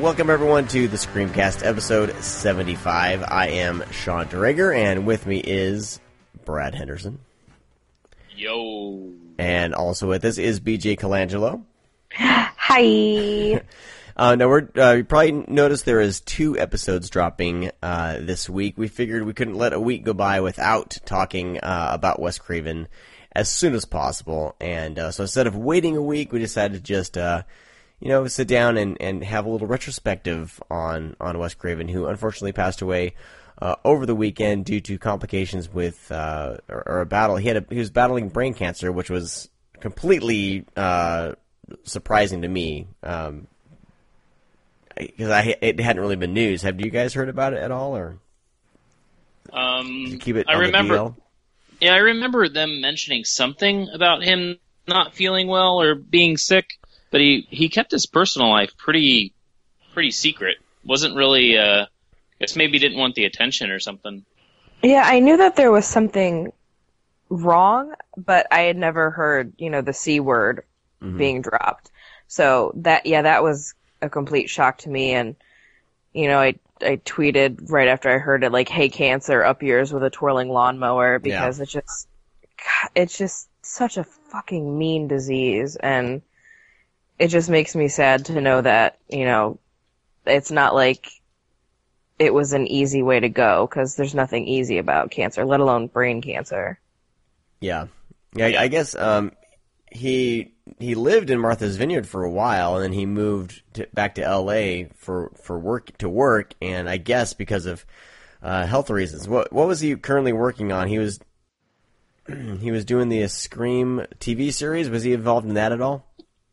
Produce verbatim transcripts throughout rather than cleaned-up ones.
welcome everyone to the Screamcast episode seventy-five. I am Sean DeRager, and with me is Brad Henderson. Yo. And also with us is B J Colangelo. Hi. uh, now, we're, uh, you probably noticed there is two episodes dropping uh, this week. We figured we couldn't let a week go by without talking uh, about Wes Craven as soon as possible. And uh, so instead of waiting a week, we decided to just... Uh, you know, sit down and, and have a little retrospective on, on Wes Craven, who unfortunately passed away uh, over the weekend due to complications with uh, or, or a battle. He had a, he was battling brain cancer, which was completely uh, surprising to me because um, I it hadn't really been news. Have you guys heard about it at all, or um, did you keep it? I on remember. The D L? Yeah, I remember them mentioning something about him not feeling well or being sick. But he, he kept his personal life pretty pretty secret. Wasn't really, uh, I guess maybe didn't want the attention or something. Yeah, I knew that there was something wrong, but I had never heard, you know, the C word mm-hmm. being dropped. So that, yeah, that was a complete shock to me. And, you know, I, I tweeted right after I heard it, like, hey, cancer, up yours with a twirling lawnmower, because yeah. it's just, it's just such a fucking mean disease. And it just makes me sad to know that, you know, it's not like it was an easy way to go, because there's nothing easy about cancer, let alone brain cancer. Yeah. Yeah, I guess um, he he lived in Martha's Vineyard for a while, and then he moved to, back to L A for, for work to work, and I guess because of uh, health reasons. What what was he currently working on? He was he was doing the Scream T V series. Was he involved in that at all?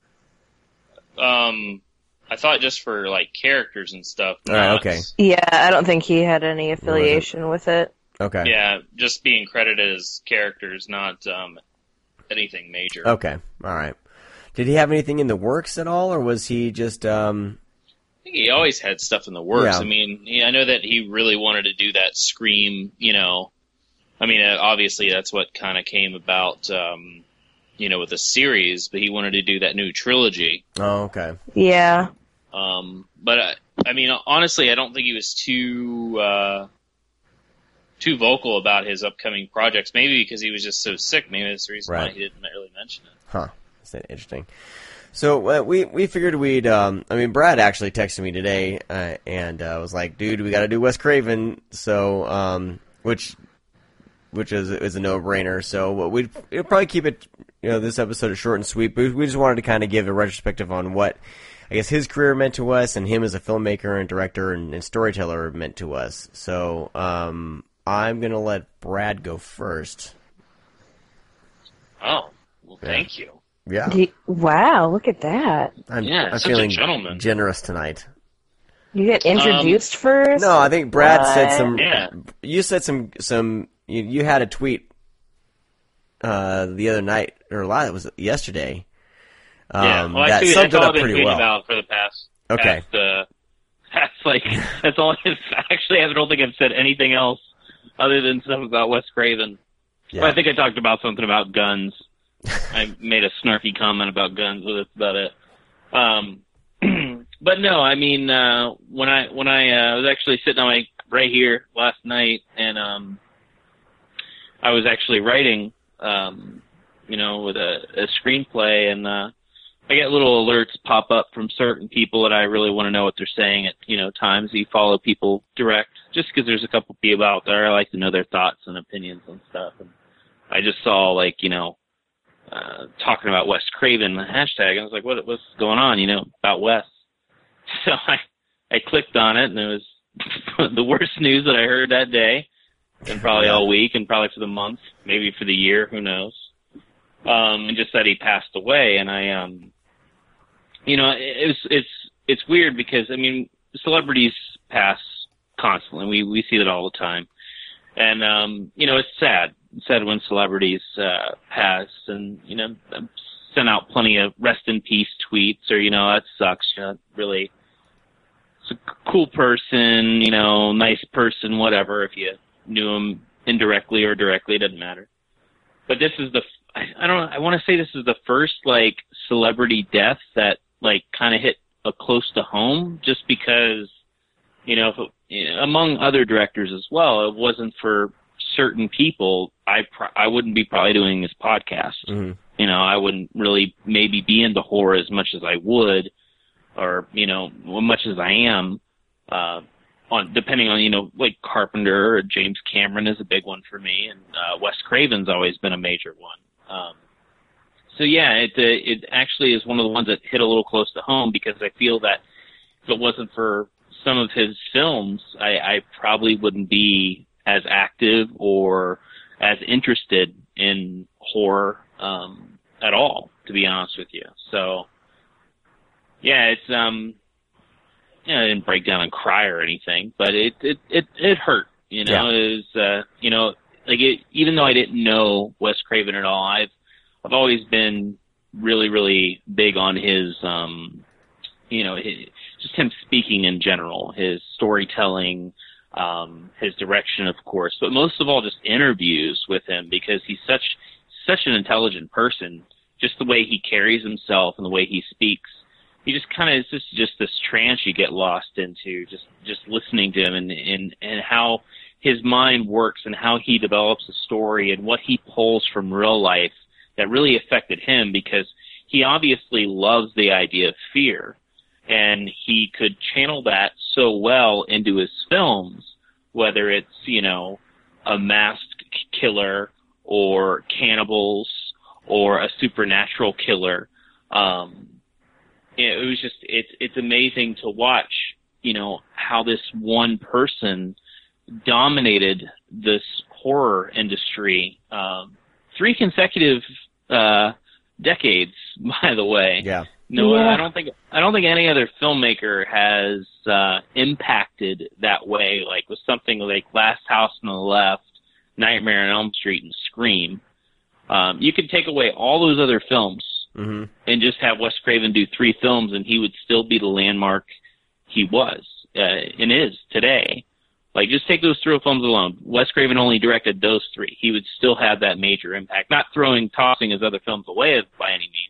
Um, I thought just for, like, characters and stuff. All right, okay. Yeah, I don't think he had any affiliation with it. Okay. Yeah, just being credited as characters, not um, anything major. Okay, all right. Did he have anything in the works at all, or was he just... Um... I think he always had stuff in the works. Yeah. I mean, he, I know that he really wanted to do that Scream, you know. I mean, obviously that's what kind of came about... Um, you know, with the series, but he wanted to do that new trilogy. Oh, okay. Yeah. Um, but, I, I mean, honestly, I don't think he was too, uh, too vocal about his upcoming projects. Maybe because he was just so sick. Maybe that's the reason right. why he didn't really mention it. Huh. That's interesting. So, uh, we, we figured we'd, um, I mean, Brad actually texted me today, uh, and, uh, was like, dude, we gotta do Wes Craven. So, um, which, which is, is a no-brainer. So, we'd, we'd probably keep it, you know, this episode is short and sweet, but we just wanted to kind of give a retrospective on what, I guess, his career meant to us, and him as a filmmaker and director and, and storyteller meant to us. So, um, I'm going to let Brad go first. Oh, well, yeah. Thank you. Yeah. You, wow, look at that. I'm, yeah, I'm such feeling a gentleman. generous tonight. You get introduced um, first? No, I think Brad what? said some, yeah. you said some, some, you, you had a tweet uh, the other night, or a lot, it was yesterday. Um, yeah, well, that actually, summed that's it all up I've been pretty tweeting well. about for the past. Okay. Past, uh, that's like that's all. I've, actually, I don't think I've said anything else other than stuff about Wes Craven. Yeah. Well, I think I talked about something about guns. I made a snarky comment about guns, but that's about it. Um, but no, I mean, uh, when I when I uh, was actually sitting on my right here last night, and um, I was actually writing. Um, you know, with a, a screenplay, and uh, I get little alerts pop up from certain people that I really want to know what they're saying at, you know, times. You follow people direct, just because there's a couple people out there. I like to know their thoughts and opinions on stuff. And I just saw, like, you know, uh, talking about Wes Craven, the hashtag, and I was like, what, what's going on, you know, about Wes? So I, I clicked on it, and it was the worst news that I heard that day, and probably all week, and probably for the month, maybe for the year, who knows. Um, and just that he passed away, and I, um, you know, it, it's it's it's weird because I mean, celebrities pass constantly. We we see that all the time, and um, you know, it's sad. It's sad when celebrities uh, pass, and you know, send out plenty of rest in peace tweets, or you know, that sucks. You know, really, it's a cool person, you know, nice person, whatever. If you knew him indirectly or directly, it doesn't matter. But this is the I, I don't know. I want to say this is the first like celebrity death that like kind of hit a close to home, just because, you know, if it, you know, among other directors as well, it wasn't for certain people, I pro- I wouldn't be probably doing this podcast. Mm-hmm. You know, I wouldn't really maybe be into horror as much as I would, or, you know, as much as I am, uh, on depending on, you know, like Carpenter or James Cameron is a big one for me, and uh, Wes Craven's always been a major one. Um, so yeah, it uh, it actually is one of the ones that hit a little close to home, because I feel that if it wasn't for some of his films, I, I probably wouldn't be as active or as interested in horror um, at all, to be honest with you. So, yeah, it's um, you know, I didn't break down and cry or anything, but it it it, it hurt. You know, yeah. It was uh, you know, like it, even though I didn't know Wes Craven at all, I've I've always been really really big on his um, you know, his, just him speaking in general, his storytelling. Um, his direction, of course, but most of all, just interviews with him, because he's such such an intelligent person. Just the way he carries himself and the way he speaks, he just kind of is just just this trance you get lost into. Just just listening to him and and and how his mind works and how he develops a story and what he pulls from real life that really affected him, because he obviously loves the idea of fear. And he could channel that so well into his films, whether it's, you know, a masked killer or cannibals or a supernatural killer. Um, it was just, it's, it's amazing to watch, you know, how this one person dominated this horror industry, um, three consecutive, uh, decades, by the way. Yeah. No, yeah. I don't think I don't think any other filmmaker has uh, impacted that way, like with something like Last House on the Left, Nightmare on Elm Street, and Scream. Um, you could take away all those other films mm-hmm. and just have Wes Craven do three films, and he would still be the landmark he was uh, and is today. Like, just take those three films alone. Wes Craven only directed those three. He would still have that major impact. Not throwing, tossing his other films away by any means.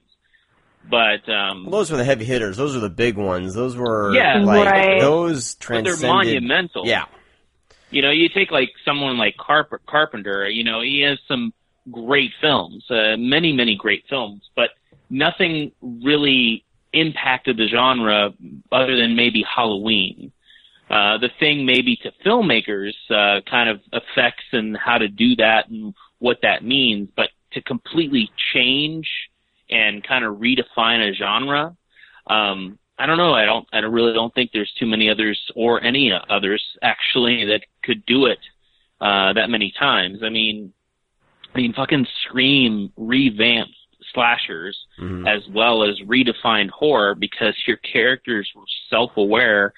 But um, well, those were the heavy hitters. Those were the big ones. Those were yeah, like right. those transcended. But they're monumental. Yeah. You know, you take like someone like Carp- Carpenter. You know, he has some great films, uh, many many great films, but nothing really impacted the genre other than maybe Halloween. Uh, the thing maybe to filmmakers uh, kind of affects and how to do that and what that means, but to completely change and kind of redefine a genre. Um, I don't know. I don't. I really don't think there's too many others, or any others actually, that could do it uh, that many times. I mean, I mean, fucking Scream revamped slashers mm-hmm. as well as redefined horror, because your characters were self-aware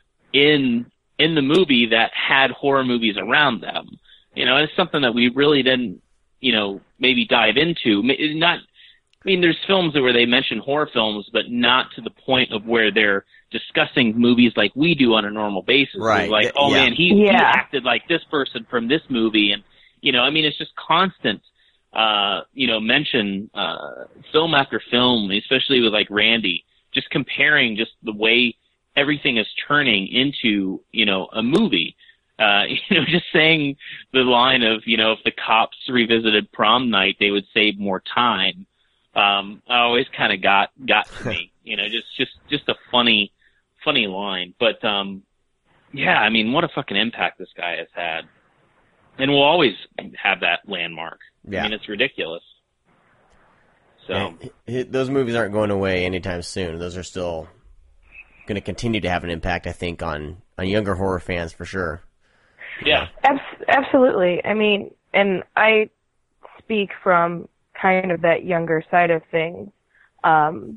in in the movie that had horror movies around them. You know, it's something that we really didn't, you know, maybe dive into. Not. I mean, there's films where they mention horror films, but not to the point of where they're discussing movies like we do on a normal basis. Right. Like, oh yeah. man, he, yeah. he acted like this person from this movie. And, you know, I mean, it's just constant, uh, you know, mention, uh, film after film, especially with like Randy, just comparing just the way everything is turning into, you know, a movie. Uh, you know, just saying the line of, you know, if the cops revisited Prom Night, they would save more time. Um, I always kind of got, got to me, you know, just, just, just a funny, funny line. But, um, yeah, I mean, what a fucking impact this guy has had. And we'll always have that landmark. Yeah. I mean, it's ridiculous. So and those movies aren't going away anytime soon. Those are still going to continue to have an impact, I think, on, on younger horror fans for sure. Yeah. Abs- absolutely. I mean, and I speak from kind of that younger side of things. Um,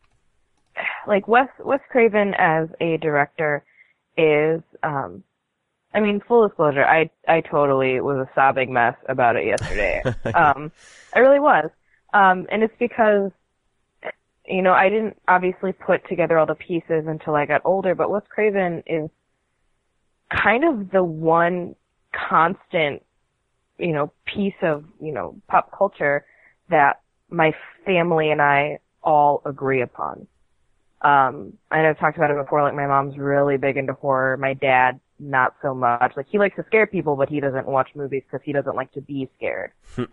like Wes, Wes Craven as a director is, um, I mean, full disclosure, I, I totally was a sobbing mess about it yesterday. um, I really was. Um, and it's because, you know, I didn't obviously put together all the pieces until I got older, but Wes Craven is kind of the one constant, you know, piece of, you know, pop culture that my family and I all agree upon. Um, I know I've talked about it before, like my mom's really big into horror. My dad, not so much. Like he likes to scare people, but he doesn't watch movies because he doesn't like to be scared.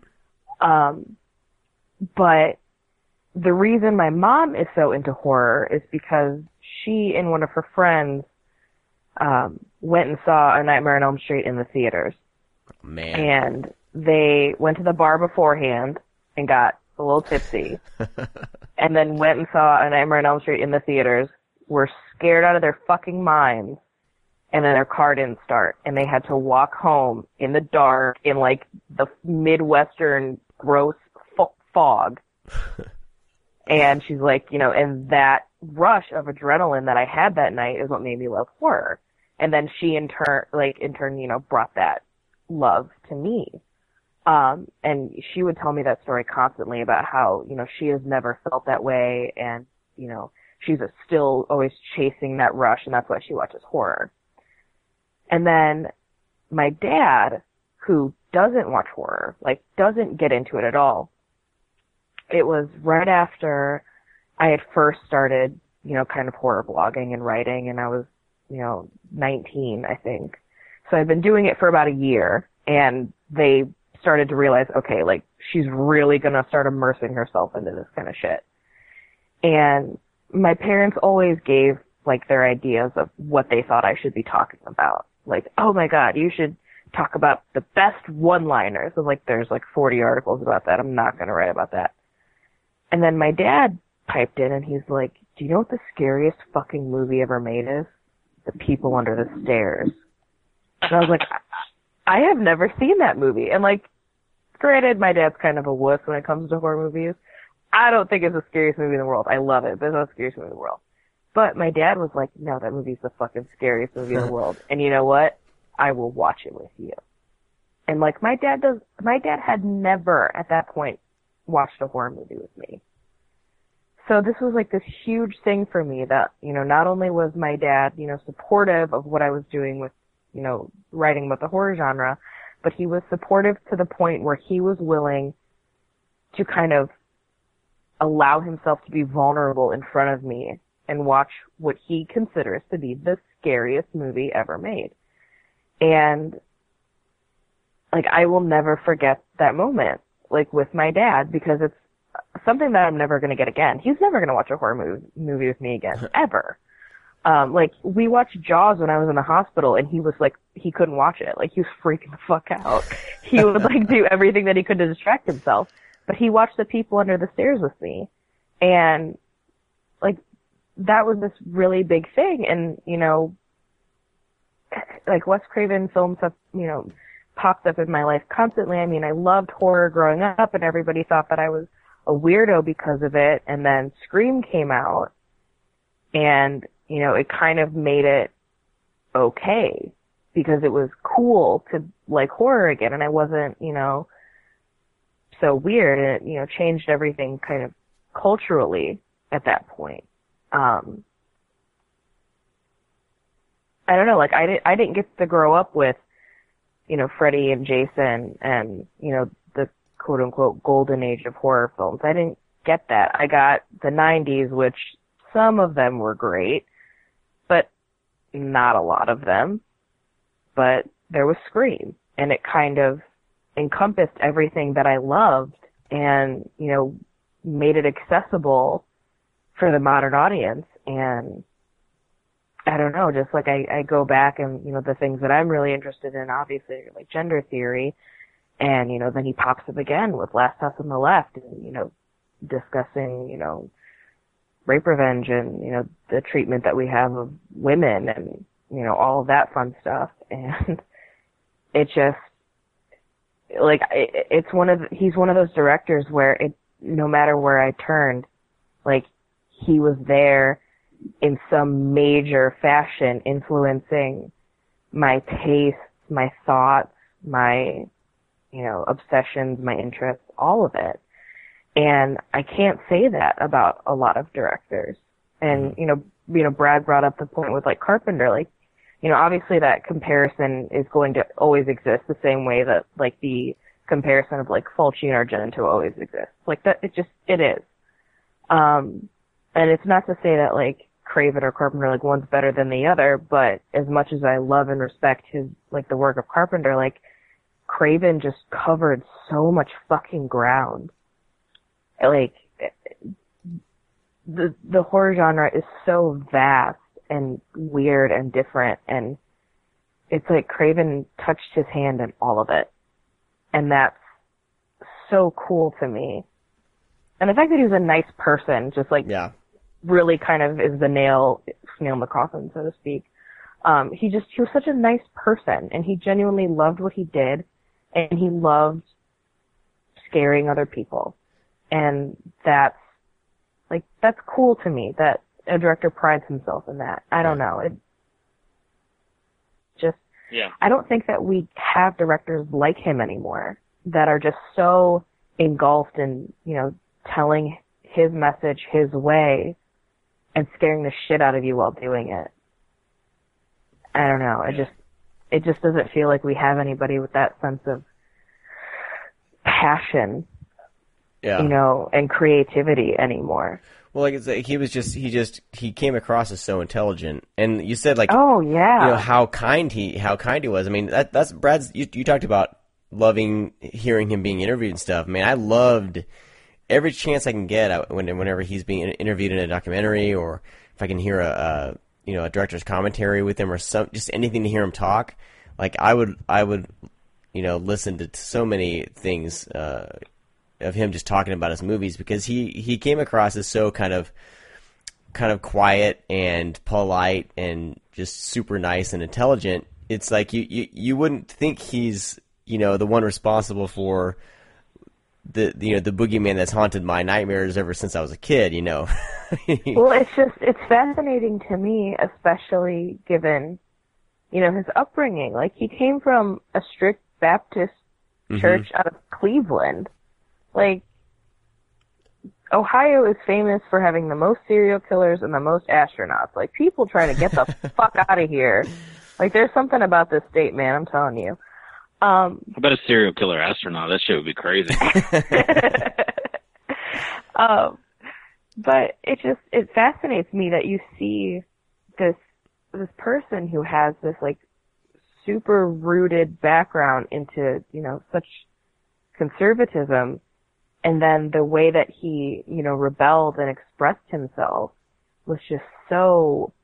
um, but the reason my mom is so into horror is because she and one of her friends um, went and saw A Nightmare on Elm Street in the theaters. Man. And they went to the bar beforehand and got a little tipsy, and then went and saw A Nightmare on Elm Street in the theaters, were scared out of their fucking minds, and then their car didn't start, and they had to walk home in the dark in, like, the Midwestern gross fo- fog. And she's like, you know, and that rush of adrenaline that I had that night is what made me love horror. And then she in turn, like, in turn, you know, brought that love to me. Um, and she would tell me that story constantly about how, you know, she has never felt that way, and, you know, she's a, still always chasing that rush, and that's why she watches horror. And then my dad, who doesn't watch horror, like, doesn't get into it at all, it was right after I had first started, you know, kind of horror blogging and writing, and I was, you know, nineteen, I think. So I'd been doing it for about a year, and they started to realize, okay, like, she's really gonna start immersing herself into this kind of shit. And my parents always gave, like, their ideas of what they thought I should be talking about. Like, oh my god, you should talk about the best one-liners. And, like, there's, like, forty articles about that. I'm not gonna write about that. And then my dad piped in, and he's like, do you know what the scariest fucking movie ever made is? The People Under the Stairs. And I was like, I have never seen that movie. And, like, granted, my dad's kind of a wuss when it comes to horror movies. I don't think it's the scariest movie in the world. I love it, but it's not the scariest movie in the world. But my dad was like, no, that movie's the fucking scariest movie in the world. And you know what? I will watch it with you. And, like, my dad does, my dad had never, at that point, watched a horror movie with me. So this was, like, this huge thing for me that, you know, not only was my dad, you know, supportive of what I was doing with, you know, writing about the horror genre, but he was supportive to the point where he was willing to kind of allow himself to be vulnerable in front of me and watch what he considers to be the scariest movie ever made. And, like, I will never forget that moment, like, with my dad, because it's something that I'm never going to get again. He's never going to watch a horror movie, movie with me again, ever. Um, like, we watched Jaws when I was in the hospital, and he was like, he couldn't watch it. Like, he was freaking the fuck out. He would, like, do everything that he could to distract himself. But he watched The People Under the Stairs with me. And, like, that was this really big thing. And, you know, like, Wes Craven films have, you know, popped up in my life constantly. I mean, I loved horror growing up, and everybody thought that I was a weirdo because of it. And then Scream came out, and, you know, it kind of made it okay because it was cool to like horror again, and I wasn't, you know, so weird, and it, you know, changed everything kind of culturally at that point. Um, I don't know, like I didn't, I didn't get to grow up with, you know, Freddy and Jason and, you know, the quote unquote golden age of horror films. I didn't get that. I got the nineties, which some of them were great, but not a lot of them. But there was Scream, and it kind of encompassed everything that I loved and, you know, made it accessible for the modern audience. And I don't know, just like I, I go back and, you know, the things that I'm really interested in, obviously, like gender theory, and, you know, then he pops up again with Last House on the Left, and, you know, discussing, you know, rape revenge and, you know, the treatment that we have of women and, you know, all of that fun stuff. And it just, like, it, it's one of, he's one of those directors where it, no matter where I turned, like, he was there in some major fashion influencing my tastes, my thoughts, my, you know, obsessions, my interests, all of it. And I can't say that about a lot of directors. And, you know, you know, Brad brought up the point with, like, Carpenter, like, you know, obviously that comparison is going to always exist the same way that, like, the comparison of, like, Fulci and Argento always exists. Like, that, it just, it is. Um, and it's not to say that like Craven or Carpenter, like one's better than the other, but as much as I love and respect his, like the work of Carpenter, like Craven just covered so much fucking ground. Like, the, the horror genre is so vast and weird and different, and it's like Craven touched his hand in all of it. And that's so cool to me. And the fact that he was a nice person, just like, Yeah. really kind of is the nail, nail in the coffin, so to speak. Um, he just, he was such a nice person, and he genuinely loved what he did, and he loved scaring other people. And that's, like, that's cool to me, that a director prides himself in that. I don't know. It just, Yeah. I don't think that we have directors like him anymore that are just so engulfed in, you know, telling his message his way and scaring the shit out of you while doing it. I don't know. It just, it just doesn't feel like we have anybody with that sense of passion, Yeah. you know, and creativity anymore. Well, like it's like he was just he just he came across as so intelligent, and you said like Oh yeah. you know how kind he how kind he was. I mean that that's Brad's. You, you talked about loving hearing him being interviewed and stuff. I mean, I loved every chance I can get I- when whenever he's being interviewed in a documentary, or if I can hear a, a you know a director's commentary with him, or some just anything to hear him talk. Like I would I would you know listen to so many things. Uh, of him just talking about his movies, because he, he came across as so kind of kind of quiet and polite and just super nice and intelligent. It's like you, you, you wouldn't think he's, you know, the one responsible for the, the you know the boogeyman that's haunted my nightmares ever since I was a kid, you know. Well, it's just, it's fascinating to me, especially given, you know, his upbringing. Like, he came from a strict Baptist church out of Cleveland. Like, Ohio is famous for having the most serial killers and the most astronauts. Like, people trying to get the fuck out of here. Like, there's something about this state, man, I'm telling you. Um, How about a serial killer astronaut? That shit would be crazy. um, but it just, it fascinates me that you see this, this person who has this, like, super rooted background into, you know, such conservatism. And then the way that he, you know, rebelled and expressed himself was just so,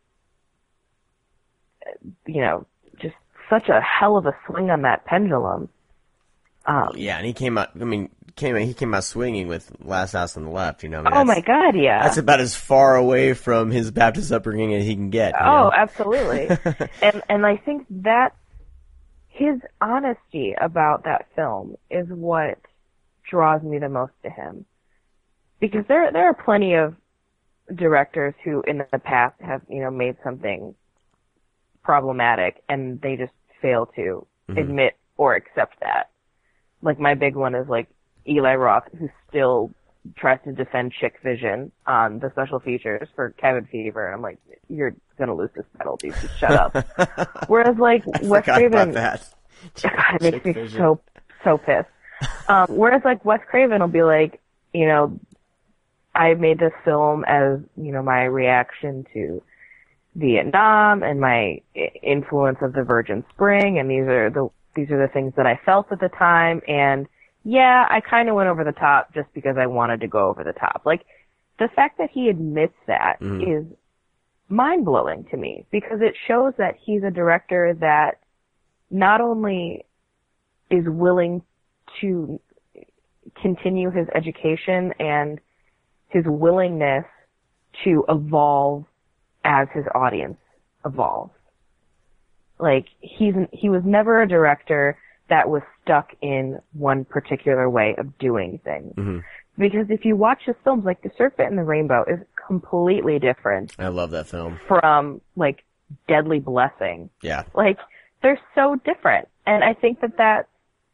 you know, just such a hell of a swing on that pendulum. Um, Yeah, and he came out. I mean, came he came out swinging with Last House on the Left. You know, I mean, oh my that's- God, yeah. That's about as far away from his Baptist upbringing as he can get. You Oh, know? absolutely. and and I think that his honesty about that film is what draws me the most to him. Because there there are plenty of directors who in the past have, you know, made something problematic and they just fail to Mhm. admit or accept that. Like, my big one is like Eli Roth, who still tries to defend Chick Vision on the special features for Cabin Fever, and I'm like, you're gonna lose this battle, dude. Just shut up. Whereas, like, I Wes forgot Craven, about that. God, it makes Chick me Vision. so so pissed. Um, whereas, like, Wes Craven will be like, you know, I made this film as, you know, my reaction to Vietnam and my i- influence of the Virgin Spring, and these are the these are the things that I felt at the time, and yeah, I kind of went over the top just because I wanted to go over the top. Like, the fact that he admits that Mhm. is mind-blowing to me, because it shows that he's a director that not only is willing to continue his education and his willingness to evolve as his audience evolves. Like, he's, he was never a director that was stuck in one particular way of doing things. Mhm. Because if you watch his films, like The Serpent and the Rainbow is completely different I love that film. from, like, Deadly Blessing. Yeah. Like, they're so different. And I think that that,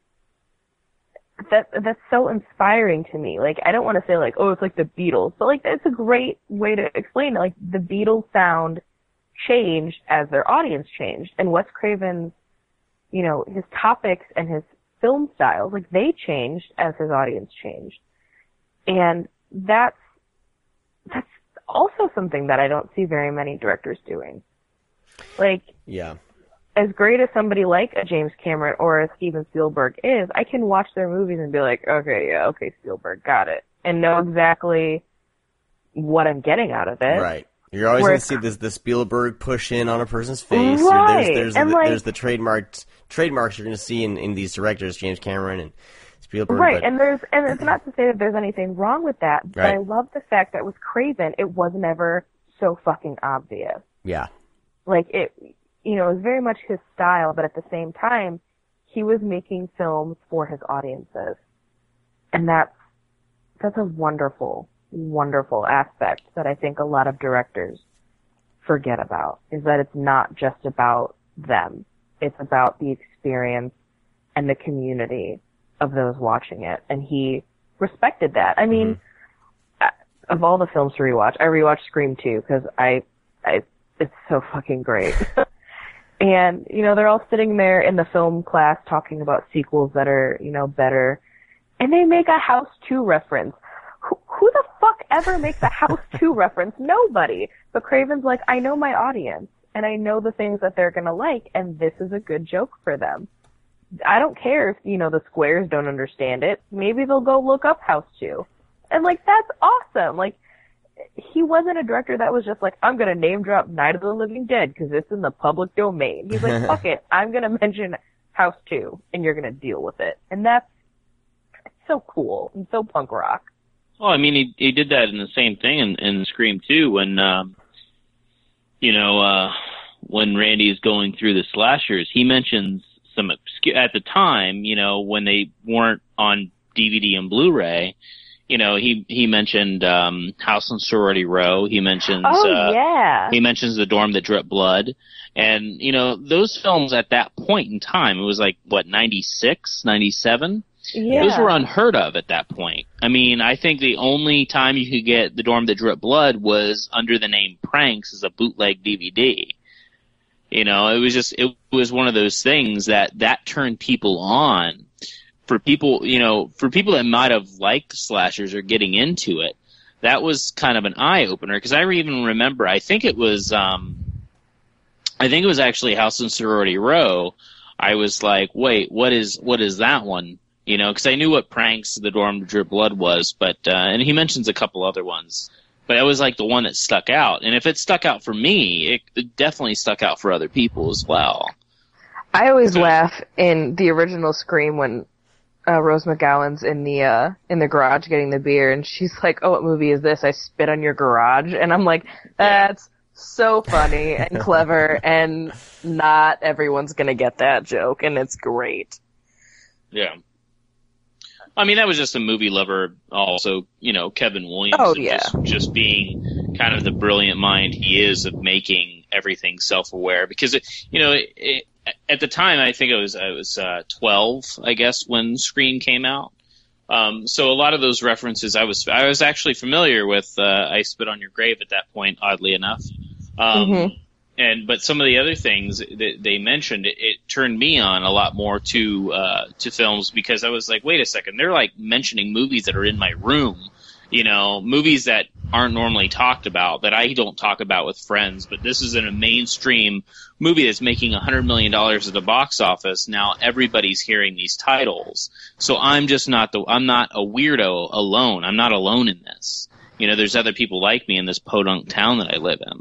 that, that's so inspiring to me. Like, I don't want to say, like, oh, it's like the Beatles, but, like, that's a great way to explain it. Like, the Beatles sound changed as their audience changed. And Wes Craven's, you know, his topics and his film styles, like, they changed as his audience changed. And that's, that's also something that I don't see very many directors doing. Like, yeah. as great as somebody like a James Cameron or a Steven Spielberg is, I can watch their movies and be like, okay, yeah, okay, Spielberg, got it. And know exactly what I'm getting out of it. Right. You're always going to see this the Spielberg push in on a person's face. Right. There's, there's, and the, like, there's the trademarked trademarks you're going to see in, in these directors, James Cameron and Spielberg. Right, but, and there's and it's not to say that there's anything wrong with that, but right. I love the fact that with Craven, it was never so fucking obvious. Yeah. Like, it, you know, it was very much his style, but at the same time, he was making films for his audiences. And that's, that's a wonderful, wonderful aspect that I think a lot of directors forget about, is that it's not just about them. It's about the experience and the community of those watching it. And he respected that. I mean, mm-hmm. of all the films to rewatch, I rewatched Scream two because I, I, it's so fucking great. And, you know, they're all sitting there in the film class talking about sequels that are, you know, better. And they make a House two reference. Who, who the fuck ever makes a House two reference? Nobody. But Craven's like, I know my audience, and I know the things that they're gonna like, and this is a good joke for them. I don't care if, you know, the squares don't understand it. Maybe they'll go look up House two. And, like, that's awesome. Like, he wasn't a director that was just like, I'm gonna name drop Night of the Living Dead because it's in the public domain. He's like, fuck it, I'm gonna mention House two, and you're gonna deal with it. And that's so cool and so punk rock. Well, I mean, he he did that in the same thing in, in Scream two when, um, you know, uh, when Randy's going through the slashers, he mentions some obscure, at the time, you know, when they weren't on D V D and Blu-ray, you know, he, he mentioned, um, House on Sorority Row. He mentions, oh, uh, yeah. he mentions The Dorm That Dripped Blood. And, you know, those films at that point in time, it was like, what, ninety-six, ninety-seven? Yeah. Those were unheard of at that point. I mean, I think the only time you could get The Dorm That Dripped Blood was under the name Pranks as a bootleg D V D. You know, it was just, it was one of those things that, that turned people on. For people, you know, for people that might have liked slashers or getting into it, that was kind of an eye-opener. Because I even remember, I think it was, um, I think it was actually House on Sorority Row. I was like, wait, what is, what is that one? You know, because I knew what Pranks, The Dorm to Drip Blood was, but, uh, and he mentions a couple other ones. But it was like the one that stuck out. And if it stuck out for me, it, it definitely stuck out for other people as well. I always laugh in the original Scream when uh, Rose McGowan's in the uh, in the garage getting the beer, and she's like, "Oh, what movie is this? I spit on your garage." And I'm like, "That's so funny and clever, and not everyone's gonna get that joke, and it's great." Yeah. I mean, that was just a movie lover. Also, you know, Kevin Williams. Oh, yeah. Just, just being kind of the brilliant mind he is of making everything self-aware. Because, it, you know, it, it, at the time, I think I was I was uh, twelve, I guess, when Scream came out. Um, so a lot of those references, I was I was actually familiar with. Uh, I Spit on Your Grave at that point, oddly enough. Um, mm-hmm. And but some of the other things that they mentioned, it, it turned me on a lot more to uh, to films because I was like, wait a second, they're like mentioning movies that are in my room, you know, movies that aren't normally talked about, that I don't talk about with friends. But this is in a mainstream movie that's making a hundred million dollars at the box office. Now everybody's hearing these titles, so I'm just not the I'm not a weirdo alone. I'm not alone in this. You know, there's other people like me in this podunk town that I live in.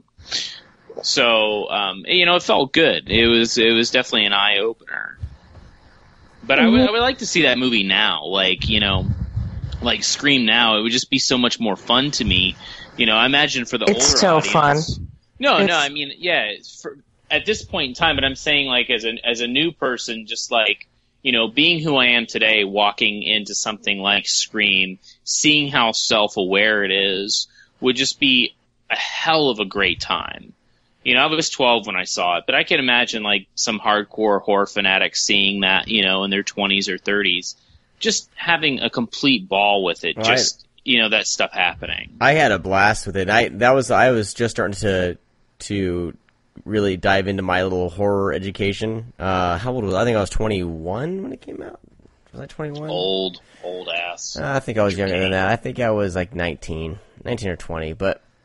So, um, you know, it felt good. It was, it was definitely an eye opener. But mm-hmm. I would, I would like to see that movie now. Like, you know, like Scream now. It would just be so much more fun to me. You know, I imagine for the it's older so audience. fun. No, it's... no, I mean, yeah, it's for, at this point in time, but I'm saying like as a, as a new person, just like, you know, being who I am today, walking into something like Scream, seeing how self-aware it is, would just be a hell of a great time. You know, I was twelve when I saw it, but I can imagine like some hardcore horror fanatics seeing that, you know, in their twenties or thirties, just having a complete ball with it. Well, just, I, you know, that stuff happening. I had a blast with it. I, that was, I was just starting to, to really dive into my little horror education. Uh, how old was I? I think I was twenty-one when it came out. Was I twenty-one? Old, old ass. Uh, I think I was younger than that. I think I was like nineteen, nineteen or twenty, but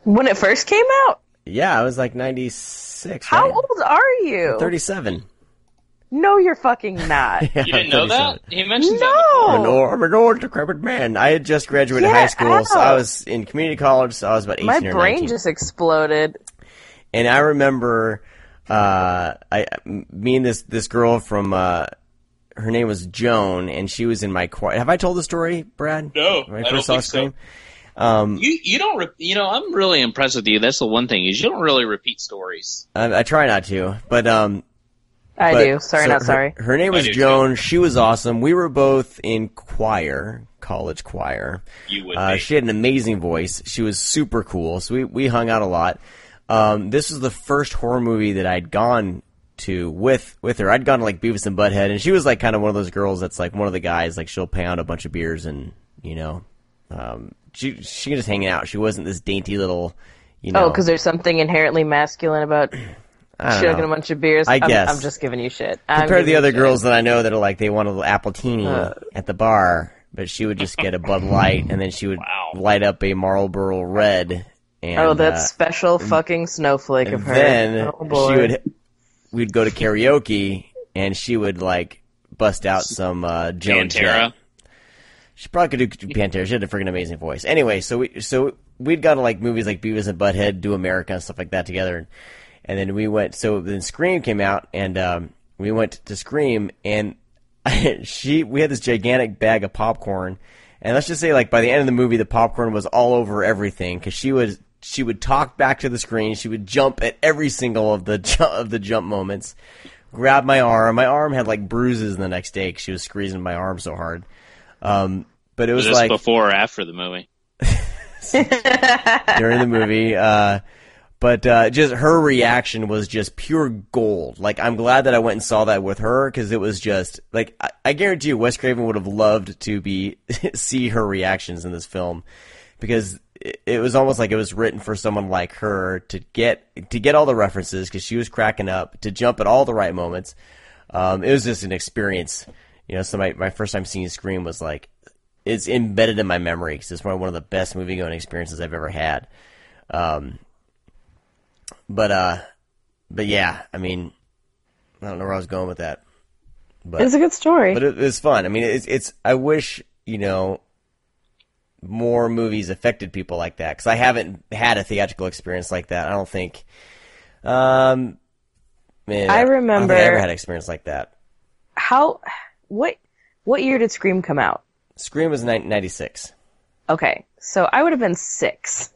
When it first came out? Yeah, I was like ninety-six. How right? old are you? thirty-seven. No, you're fucking not. Yeah, You didn't know that? He mentioned No. that I'm an old, I'm an old decrepit man. I had just graduated Get high school, so I out. was in community college, so I was about eighteen My or brain nineteen. just exploded. And I remember, uh, I, me and this, this girl from, uh, her name was Joan, and she was in my choir. Have I told the story, Brad? No, When I I don't first saw think so. Scream? Um, You you don't re- you know I'm really impressed with you. That's the one thing is you don't really repeat stories. I, I try not to, but, um, I But- do. Sorry, so not her- sorry. Her, name I was do, Joan. She was awesome. We were both in choir, college choir. You would Uh, be. she had an amazing voice. She was super cool. So we, we hung out a lot. Um, this was the first horror movie that I'd gone to with, with her. I'd gone to like Beavis and Butthead, and she was like kind of one of those girls that's like one of the guys, like she'll pound a bunch of beers and, you know, um, she, she was just hanging out. She wasn't this dainty little, you know. Oh, because there's something inherently masculine about I don't chugging know. a bunch of beers. I I'm, guess. I'm just giving you shit. I'm Compared to the giving other you shit. girls that I know that are like they want a little appletini Uh. at the bar, but she would just get a Bud Light and then she would Wow. light up a Marlboro Red. And, Oh, that uh, special fucking snowflake and of her. then oh, boy. she would we'd go to karaoke and she would like bust out some uh, Joan Jett. Pantera. She probably could do Pantera. She had a freaking amazing voice. Anyway, so we so we'd gone to like movies like Beavis and Butthead, Do America, and stuff like that together. And then we went. So then Scream came out, and um, we went to Scream, and she we had this gigantic bag of popcorn. And let's just say, like by the end of the movie, the popcorn was all over everything because she was she would talk back to the screen. She would jump at every single of the ju- of the jump moments. Grab my arm. My arm had like bruises the next day because she was squeezing my arm so hard. Um, but it was Was this like before or after the movie? during the movie. Uh, but uh, just her reaction was just pure gold. Like I'm glad that I went and saw that with her because it was just like I, I guarantee you, Wes Craven would have loved to be see her reactions in this film because it, it was almost like it was written for someone like her to get to get all the references because she was cracking up, to jump at all the right moments. Um, it was just an experience. You know, so my, my first time seeing Scream was like, it's embedded in my memory because it's probably one of the best movie going experiences I've ever had. Um, but, uh, but yeah, I mean, I don't know where I was going with that. But, It's a good story. but it, it's fun. I mean, it's, it's, I wish, you know, more movies affected people like that because I haven't had a theatrical experience like that. I don't think, um, man, I I don't remember- think I ever had an experience like that. How? What? What year did Scream come out? Scream was ninety-six. Okay, so I would have been six.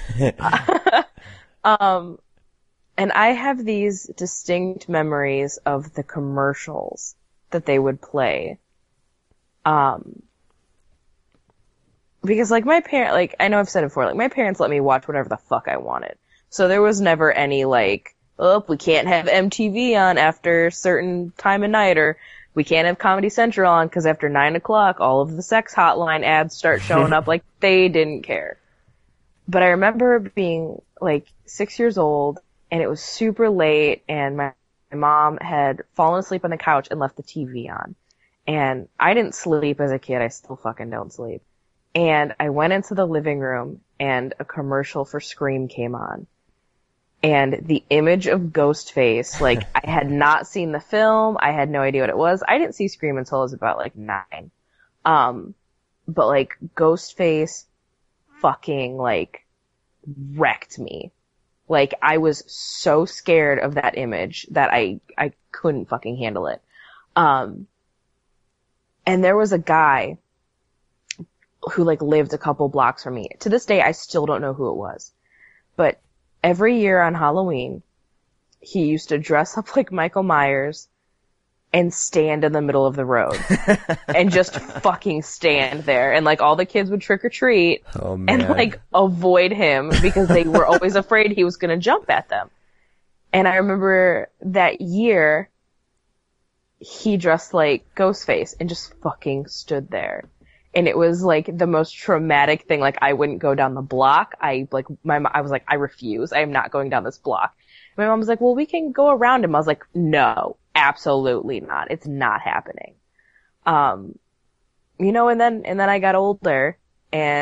um, and I have these distinct memories of the commercials that they would play. Um, because like my parent, like I know I've said it before, like my parents let me watch whatever the fuck I wanted. So there was never any like, oh, we can't have M T V on after certain time of night, or we can't have Comedy Central on because after nine o'clock, all of the sex hotline ads start showing up. Like, they didn't care. But I remember being, like, six years old, and it was super late, and my, my mom had fallen asleep on the couch and left the T V on. And I didn't sleep as a kid. I still fucking don't sleep. And I went into the living room, and a commercial for Scream came on. And the image of Ghostface, like, I had not seen the film. I had no idea what it was. I didn't see Scream until I was about, like, nine. Um, but, like, Ghostface fucking, like, wrecked me. Like, I was so scared of that image that I, I couldn't fucking handle it. Um, and there was a guy who, like, lived a couple blocks from me. To this day, I still don't know who it was. But every year on Halloween, he used to dress up like Michael Myers and stand in the middle of the road and just fucking stand there. And like all the kids would trick or treat Oh, man. and like avoid him because they were always afraid he was going to jump at them. And I remember that year he dressed like Ghostface and just fucking stood there. And it was like the most traumatic thing. Like I wouldn't go down the block. I like my I was like I refuse. I am not going down this block. And my mom was like, "Well, we can go around him." I was like, "No, absolutely not. It's not happening." Um, you know. And then and then I got older, and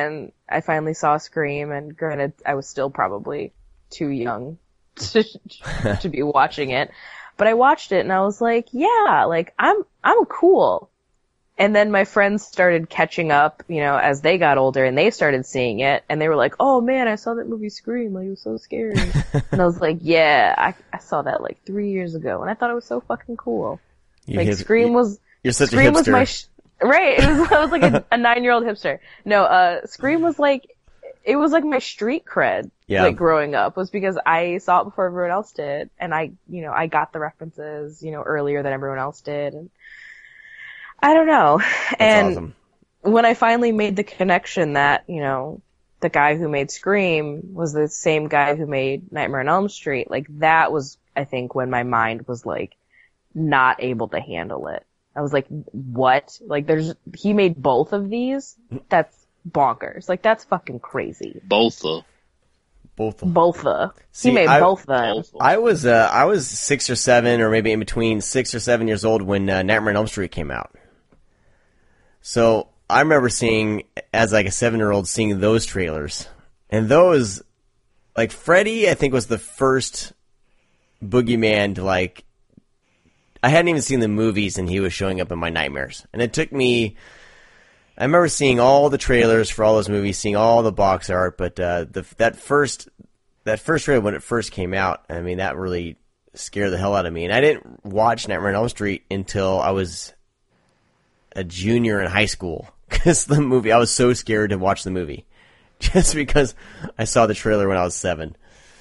I finally saw Scream, and granted, I was still probably too young to, to be watching it. But I watched it and I was like, yeah, like, I'm, I'm cool. And then my friends started catching up, you know, as they got older and they started seeing it and they were like, oh man, I saw that movie Scream, like, it was so scary. And I was like, yeah, I, I saw that like three years ago and I thought it was so fucking cool. You like, hip, Scream was, you're such Scream a hipster. was my, sh- right, it was, I was like a, a nine-year-old hipster. No, uh, Scream was like, it was like my street cred, yeah. like growing up, was because I saw it before everyone else did, and I, you know, I got the references, you know, earlier than everyone else did, and I don't know. That's and awesome. When I finally made the connection that, you know, the guy who made Scream was the same guy who made Nightmare on Elm Street, like that was, I think, when my mind was like not able to handle it. I was like, what? Like, there's he made both of these? That's bonkers. Like, that's fucking crazy. Both of. Both of. Both of. See, he made I, both of them. I was, uh, I was six or seven, or maybe in between six or seven years old when uh, Nightmare on Elm Street came out. So I remember seeing, as like a seven-year-old, seeing those trailers. And those, like, Freddy, I think, was the first boogeyman to, like, I hadn't even seen the movies and he was showing up in my nightmares. And it took me, I remember seeing all the trailers for all those movies, seeing all the box art, but uh, the, that first that first trailer when it first came out, I mean, that really scared the hell out of me. And I didn't watch Nightmare on Elm Street until I was a junior in high school, because the movie, I was so scared to watch the movie, just because I saw the trailer when I was seven.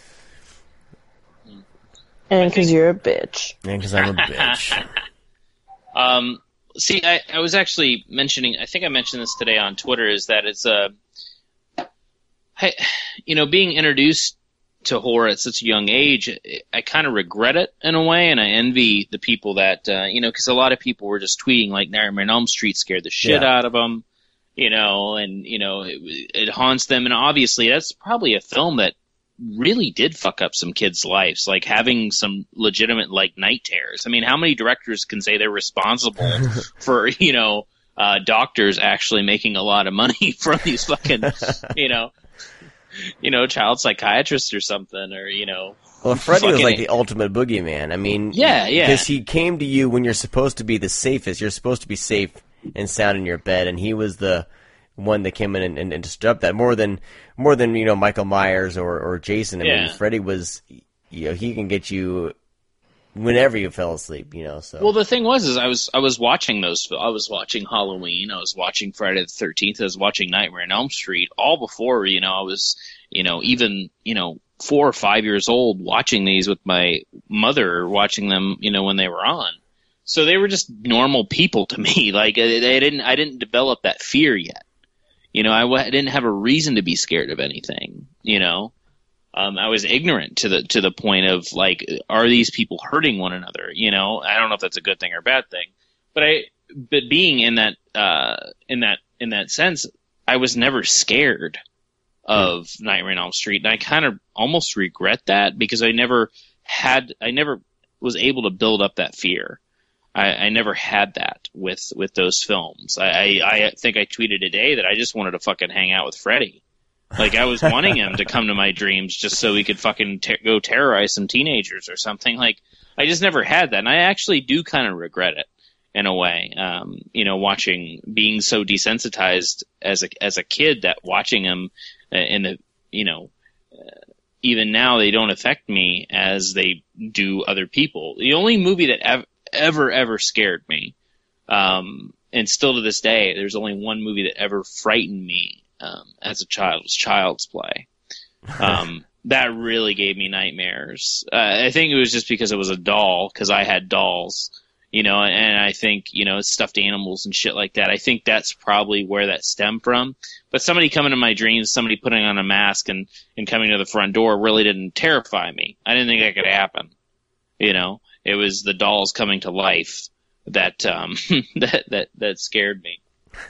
And because you're a bitch. And because I'm a bitch. um, see, I, I was actually mentioning, I think I mentioned this today on Twitter, is that it's a, I, you know, being introduced to horror at such a young age, I kind of regret it in a way, and I envy the people that, uh, you know, because a lot of people were just tweeting like Nightmare on Elm Street scared the shit yeah. out of them, you know, and, you know, it, it haunts them, and obviously that's probably a film that really did fuck up some kids' lives, like having some legitimate, like, night terrors. I mean, how many directors can say they're responsible for, you know, uh, doctors actually making a lot of money from these fucking, you know, you know, child psychiatrists or something, or, you know. Well, Freddy was like the ultimate boogeyman. I mean, yeah, yeah. Because he came to you when you're supposed to be the safest. You're supposed to be safe and sound in your bed, and he was the one that came in and, and, and disrupted that more than more than you know Michael Myers or, or Jason. I yeah. mean, Freddy was, you know, he can get you whenever you fell asleep, you know. So well, the thing was, is I was I was watching those. I was watching Halloween. I was watching Friday the thirteenth. I was watching Nightmare on Elm Street. All before, you know, I was, you know, even you know four or five years old watching these with my mother, watching them, you know, when they were on. So they were just normal people to me. Like they didn't, I didn't develop that fear yet. You know, I, w- I didn't have a reason to be scared of anything, you know. Um, I was ignorant to the to the point of, like, are these people hurting one another? You know, I don't know if that's a good thing or a bad thing. But I but being in that uh, in that in that sense, I was never scared of mm. Nightmare on Elm Street. And I kind of almost regret that, because I never had I never was able to build up that fear. I, I never had that with, with those films. I, I, I think I tweeted today that I just wanted to fucking hang out with Freddy. Like, I was wanting him to come to my dreams just so we could fucking ter- go terrorize some teenagers or something. Like, I just never had that. And I actually do kind of regret it in a way. Um, you know, watching, being so desensitized as a, as a kid, that watching him in the, you know, uh, even now they don't affect me as they do other people. The only movie that ever, ever, ever scared me, um, and still to this day, there's only one movie that ever frightened me, um, as a child, was Child's Play. Um, that really gave me nightmares. Uh, I think it was just because it was a doll, because I had dolls, you know, and I think, you know, stuffed animals and shit like that. I think that's probably where that stemmed from. But somebody coming to my dreams, somebody putting on a mask and, and coming to the front door really didn't terrify me. I didn't think that could happen, you know. It was the dolls coming to life that um, that that that scared me.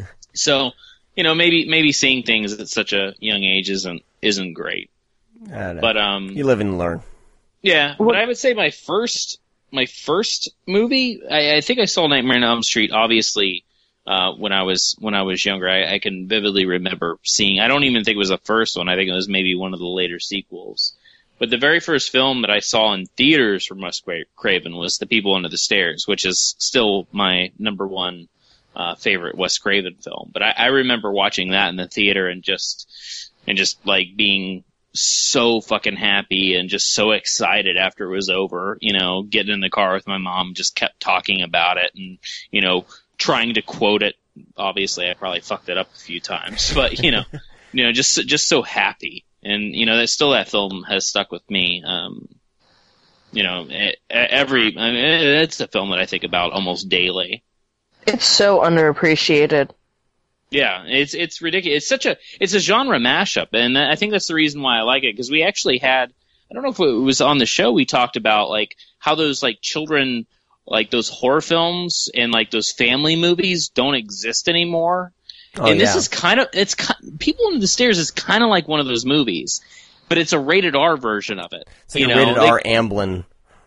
So, you know, maybe maybe seeing things at such a young age isn't isn't great. I don't know. But um, you live and learn. Yeah, but I would say my first my first movie, I, I think I saw Nightmare on Elm Street, obviously, uh, when I was when I was younger. I, I can vividly remember seeing. I don't even think it was the first one. I think it was maybe one of the later sequels. But the very first film that I saw in theaters from Wes Craven was The People Under the Stairs, which is still my number one uh, favorite Wes Craven film. But I, I remember watching that in the theater and just and just like being so fucking happy and just so excited after it was over. You know, getting in the car with my mom, just kept talking about it and you know trying to quote it. Obviously, I probably fucked it up a few times, but you know, you know, just just so happy. And, you know, that still that film has stuck with me. Um, you know, every, I mean, it's a film that I think about almost daily. It's so underappreciated. Yeah, it's, it's ridiculous. It's such a, it's a genre mashup. And I think that's the reason why I like it. Because we actually had, I don't know if it was on the show, we talked about, like, how those, like, children, like, those horror films and, like, those family movies don't exist anymore. Oh, and this yeah. is kind of, it's, People Under the Stairs is kind of like one of those movies, but it's a rated R version of it. It's like you a know? rated like, R Amblin.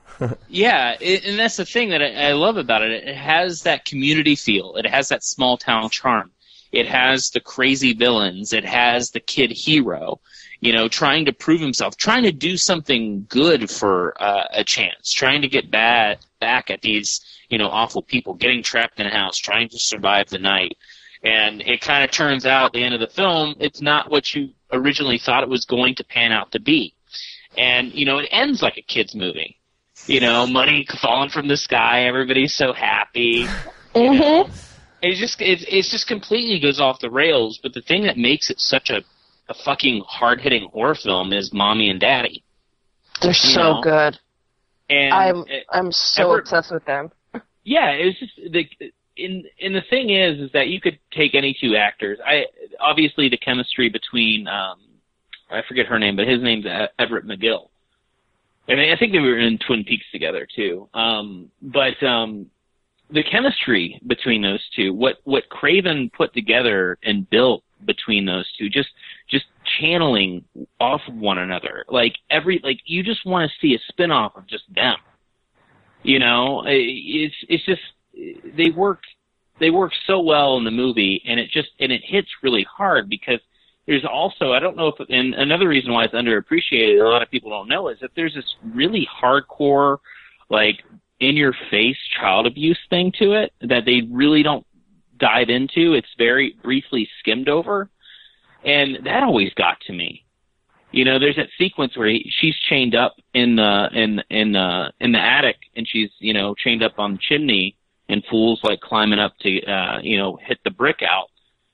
Yeah, it, and that's the thing that I, I love about it. It has that community feel. It has that small town charm. It has the crazy villains. It has the kid hero, you know, trying to prove himself, trying to do something good for uh, a chance, trying to get bad back at these, you know, awful people, getting trapped in a house, trying to survive the night. And it kind of turns out at the end of the film, it's not what you originally thought it was going to pan out to be. And, you know, it ends like a kid's movie. You know, money falling from the sky, everybody's so happy. Mm-hmm. You know? It's just, it, it's just completely goes off the rails. But the thing that makes it such a, a fucking hard-hitting horror film is Mommy and Daddy. They're you so know? good. And I'm, I'm so ever, obsessed with them. Yeah, it was just, the, In, and the thing is, is that you could take any two actors. I obviously the chemistry between um, I forget her name, but his name's Everett McGill, and I think they were in Twin Peaks together too. Um, but um, the chemistry between those two, what what Craven put together and built between those two, just just channeling off of one another, like every like you just want to see a spin-off of just them. You know, it's it's just. They work, they work so well in the movie, and it just and it hits really hard because there's also I don't know if and another reason why it's underappreciated. A lot of people don't know is that there's this really hardcore, like in your face child abuse thing to it that they really don't dive into. It's very briefly skimmed over, and that always got to me. You know, there's that sequence where he, she's chained up in the in in uh, in the attic, and she's you know chained up on the chimney. And fools like climbing up to, uh, you know, hit the brick out.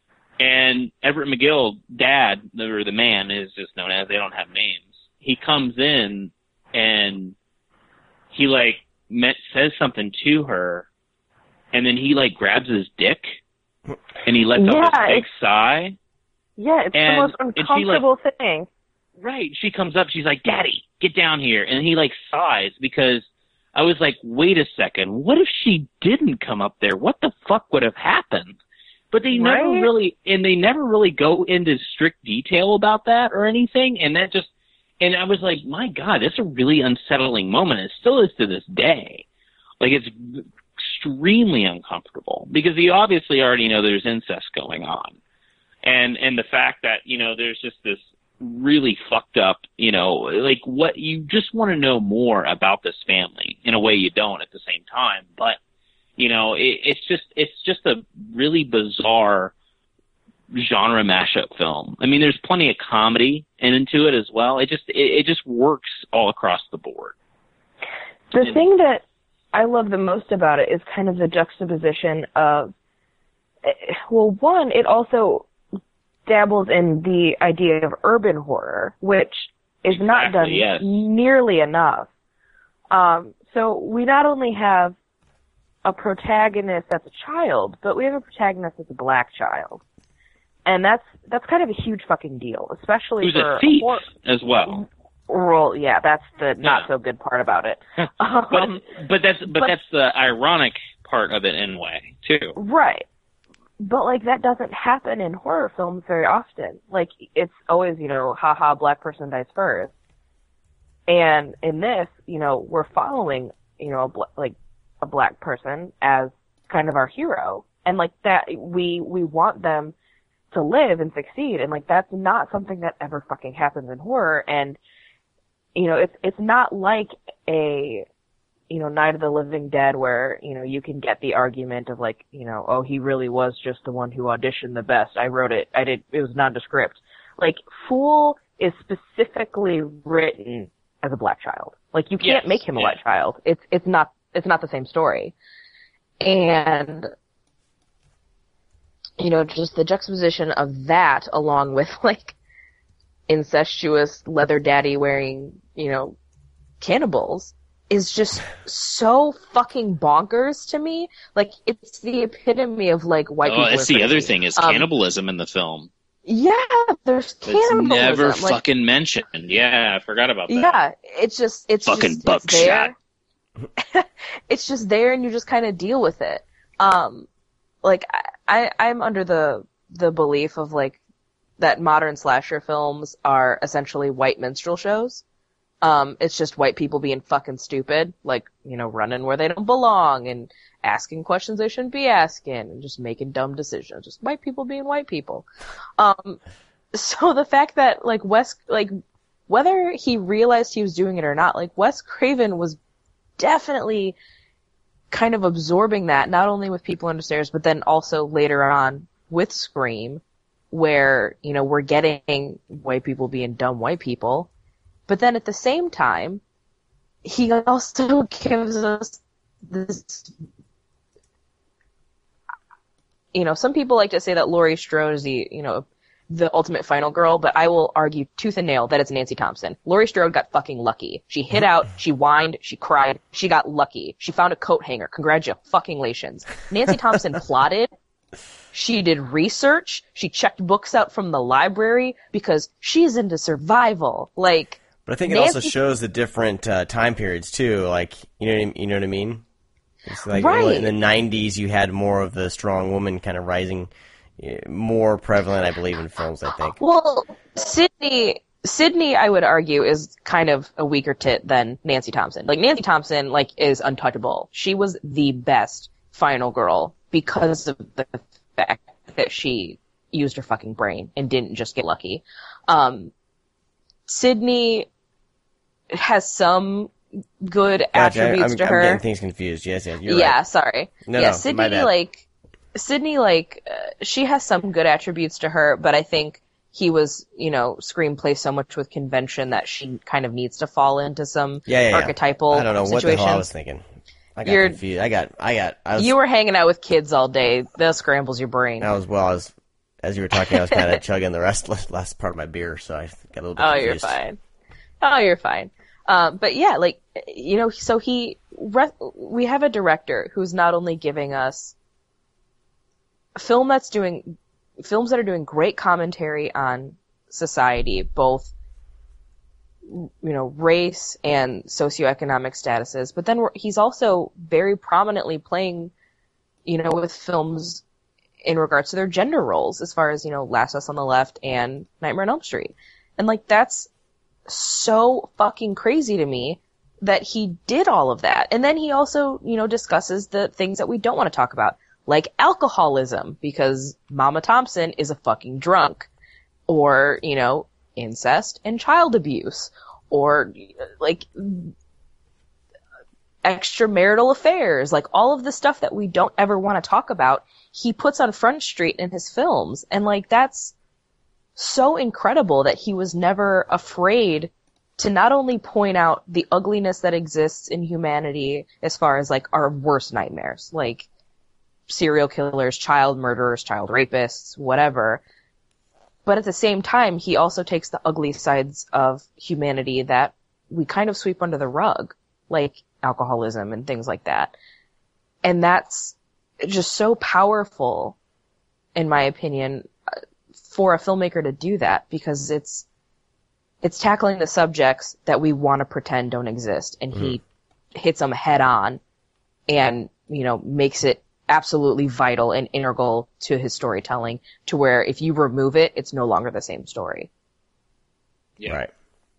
And Everett McGill, dad, or the man is just known as, they don't have names. He comes in and he like met, says something to her, and then he like grabs his dick and he lets yeah, out this big sigh. Yeah, it's and, the most uncomfortable like, thing. Right. She comes up, she's like, "Daddy, get down here." And he like sighs because I was like, wait a second, what if she didn't come up there? What the fuck would have happened? But they right? never really, and they never really go into strict detail about that or anything, and that just, and I was like, my God, that's a really unsettling moment. It still is to this day. Like, it's extremely uncomfortable, because you obviously already know there's incest going on. And, and the fact that, you know, there's just this really fucked up, you know, like what you just want to know more about this family. In a way you don't at the same time, but you know, it, it's just, it's just a really bizarre genre mashup film. I mean, there's plenty of comedy into it as well. It just, it, it just works all across the board. The and, thing that I love the most about it is kind of the juxtaposition of, well, one, it also dabbles in the idea of urban horror, which is exactly, not done yes. nearly enough. Um, so we not only have a protagonist that's a child, but we have a protagonist that's a black child. And that's that's kind of a huge fucking deal, especially Who's for a thief horror. as well. Well, yeah, that's the not yeah. so good part about it. but um, but that's but, but that's the ironic part of it in a way too. Right. But, like, that doesn't happen in horror films very often. Like, it's always, you know, haha, black person dies first. And in this, you know, we're following, you know, a bl- like, a black person as kind of our hero. and like that we we want them to live and succeed, and like that's not something that ever fucking happens in horror. And you know, it's it's not like a you know Night of the Living Dead where you know you can get the argument of like you know oh he really was just the one who auditioned the best. I wrote it. I did. It was nondescript. Like Fool is specifically written as a black child. Like you can't Yes, make him a yeah. white child. It's it's not it's not the same story. And you know, just the juxtaposition of that along with like incestuous leather daddy wearing, you know, cannibals is just so fucking bonkers to me. Like it's the epitome of like white Oh, people. that's are the other crazy. thing is Um, cannibalism in the film. Yeah, there's It's cannibalism. never like, fucking mentioned. Yeah, I forgot about that. Yeah, it's just it's Fucking just, buckshot. it's there. It's just there, and you just kind of deal with it. Um, like I, I, I'm under the the belief of like that modern slasher films are essentially white minstrel shows. Um, it's just white people being fucking stupid, like you know, running where they don't belong and asking questions they shouldn't be asking, and just making dumb decisions. Just white people being white people. Um, so the fact that like Wes, like whether he realized he was doing it or not, like Wes Craven was definitely kind of absorbing that, not only with People Under Stairs, but then also later on with Scream, where, you know, we're getting white people being dumb white people. But then at the same time, he also gives us this, you know, some people like to say that Laurie Strode is the, you know, the ultimate final girl, but I will argue tooth and nail that it's Nancy Thompson. Laurie Strode got fucking lucky. She hid out, she whined, she cried, she got lucky. She found a coat hanger. Congratulations. Nancy Thompson plotted. She did research. She checked books out from the library because she's into survival. Like, But I think it Nancy- also shows the different uh, time periods too. Like, you know, what I- you know what I mean? It's like Right. in the nineties, you had more of the strong woman kind of rising, eh, more prevalent, I believe, in films. I think. well, Sydney, Sydney, I would argue, is kind of a weaker tit than Nancy Thompson. Like, Nancy Thompson, like, is untouchable. She was the best final girl because of the fact that she used her fucking brain and didn't just get lucky. Um, Sydney has some good Gotcha. attributes I'm, to I'm her. getting things confused. Yes, yes, you're yeah, right. sorry. No, yeah, no, my Sydney, bad. like, Sydney, like, uh, she has some good attributes to her, but I think he was, you know, screenplay so much with convention that she kind of needs to fall into some Yeah, yeah, yeah. archetypal I don't know what the hell I was situations. thinking. I got You're- confused. I got, I got, I was, You were hanging out with kids all day. That scrambles your brain. I was well. I was, as you were talking, I was kind of chugging the rest, last part of my beer, so I got a little bit Oh, confused. you're fine. Oh, you're fine. Um, but yeah, like, you know, so he, re- we have a director who's not only giving us a film that's doing, films that are doing great commentary on society, both, you know, race and socioeconomic statuses, but then we're, he's also very prominently playing, you know, with films in regards to their gender roles, as far as, you know, Last of Us on the Left and Nightmare on Elm Street. And like, that's so fucking crazy to me that he did all of that. And then he also, you know, discusses the things that we don't want to talk about, like alcoholism, because Mama Thompson is a fucking drunk, or, you know, incest and child abuse, or like extramarital affairs, like all of the stuff that we don't ever want to talk about, he puts on Front Street in his films. And like, that's so incredible that he was never afraid to not only point out the ugliness that exists in humanity as far as like our worst nightmares, like serial killers, child murderers, child rapists, whatever. But at the same time, he also takes the ugly sides of humanity that we kind of sweep under the rug, like alcoholism and things like that. And that's just so powerful, in my opinion, for a filmmaker to do that, because it's it's tackling the subjects that we want to pretend don't exist, and mm-hmm. he hits them head on and, you know, makes it absolutely vital and integral to his storytelling, to where if you remove it, it's no longer the same story. Yeah. Right.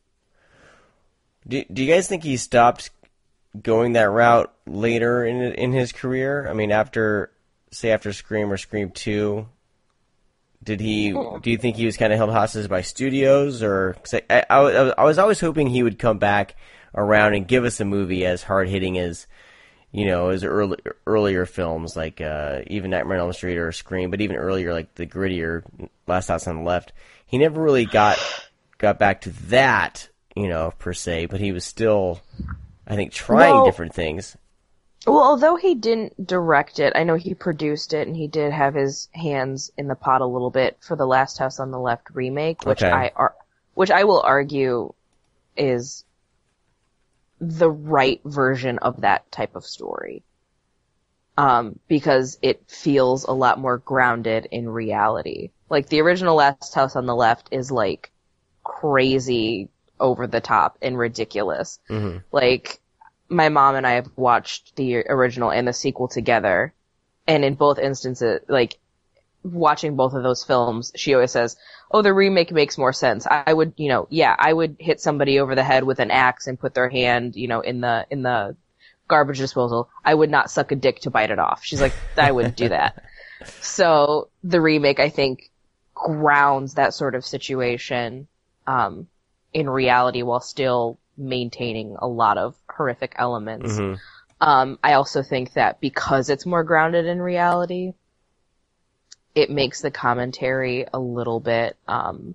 Do Do you guys think he stopped going that route later in in his career? I mean, after say after Scream or Scream two? Did he? Do you think he was kind of held hostage by studios, or? Cause I, I, I, I was always hoping he would come back around and give us a movie as hard hitting as, you know, as early, earlier films like uh, even Nightmare on Elm Street or Scream, but even earlier like the grittier Last House on the Left. He never really got got back to that, you know, per se, but he was still, I think, trying well, different things. Well, although he didn't direct it, I know he produced it, and he did have his hands in the pot a little bit for the Last House on the Left remake, which Okay. I ar- which I will argue is the right version of that type of story, um, because it feels a lot more grounded in reality. Like the original Last House on the Left is like crazy, over the top, and ridiculous. Mm-hmm. Like. My mom and I have watched the original and the sequel together, and in both instances, like, watching both of those films, she always says, oh, the remake makes more sense. I would, you know, yeah, I would hit somebody over the head with an axe and put their hand, you know, in the, in the garbage disposal. I would not suck a dick to bite it off. She's like, I wouldn't do that. So, the remake, I think, grounds that sort of situation, um, in reality while still maintaining a lot of horrific elements. Mm-hmm. Um, I also think that because it's more grounded in reality, it makes the commentary a little bit um,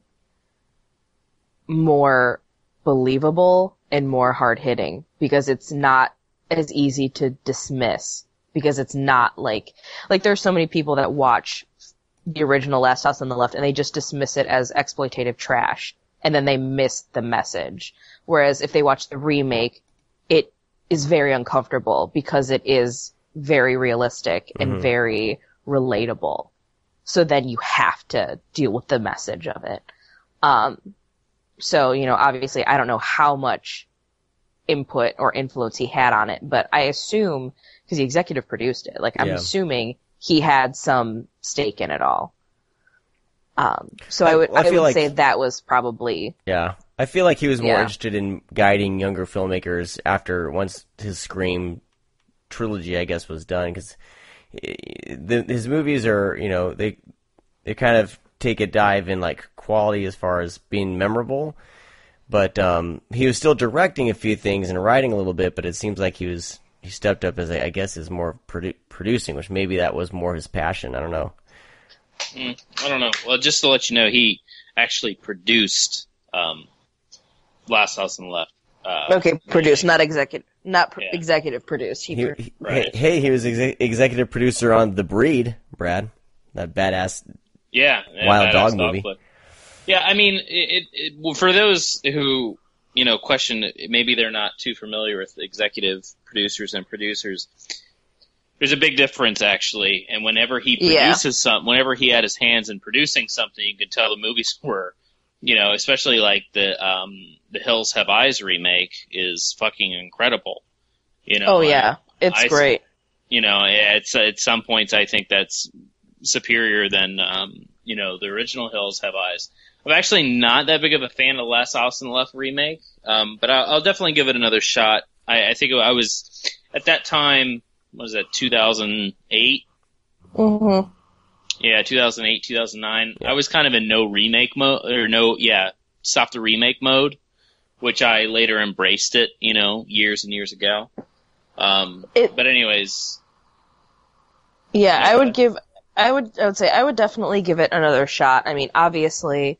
more believable and more hard-hitting, because it's not as easy to dismiss, because it's not like, like there's so many people that watch the original Last House on the Left and they just dismiss it as exploitative trash, and then they miss the message. Whereas if they watch the remake, it is very uncomfortable because it is very realistic and Mm-hmm. very relatable. So then you have to deal with the message of it. Um, so, you know, obviously I don't know how much input or influence he had on it, but I assume, because the executive produced it, like I'm Yeah. assuming he had some stake in it all. Um, so I, I- would, I I, feel would like- say that was probably, Yeah. I feel like he was more Yeah. interested in guiding younger filmmakers after once his Scream trilogy, I guess, was done, because his movies are, you know, they they kind of take a dive in like quality as far as being memorable, but um, he was still directing a few things and writing a little bit, but it seems like he was he stepped up as I guess is more produ- producing, which maybe that was more his passion. I don't know. Mm, I don't know. Well, just to let you know, he actually produced um, Last House on the Left. Uh, okay, produced, not executive, not pr- Yeah. executive produced. He, He, pro- he- Right. Hey, he was exe- executive producer on The Breed, Brad. That badass. Yeah, yeah, Wild Badass Dog movie. Flick. Yeah, I mean, it, it, it, well, for those who you know question, maybe they're not too familiar with executive producers and producers. There's a big difference, actually. And whenever he Yeah. produces something, whenever he had his hands in producing something, you could tell the movies were, you know, especially like the um, the Hills Have Eyes remake is fucking incredible. You know, oh yeah, it's I- great. you know, it's at some points I think that's superior than um, you know, the original Hills Have Eyes. I'm actually not that big of a fan of Last House on the Left remake, um, but I'll, I'll definitely give it another shot. I, I think I was at that time. What was that? two thousand eight. Mm-hmm. Yeah, two thousand eight, two thousand nine. Yeah. I was kind of in no remake mode, or no, yeah, stop the remake mode, which I later embraced it, you know, years and years ago. Um, It- but anyways, Yeah, Yeah. I would give, I would, I would say I would definitely give it another shot. I mean, obviously,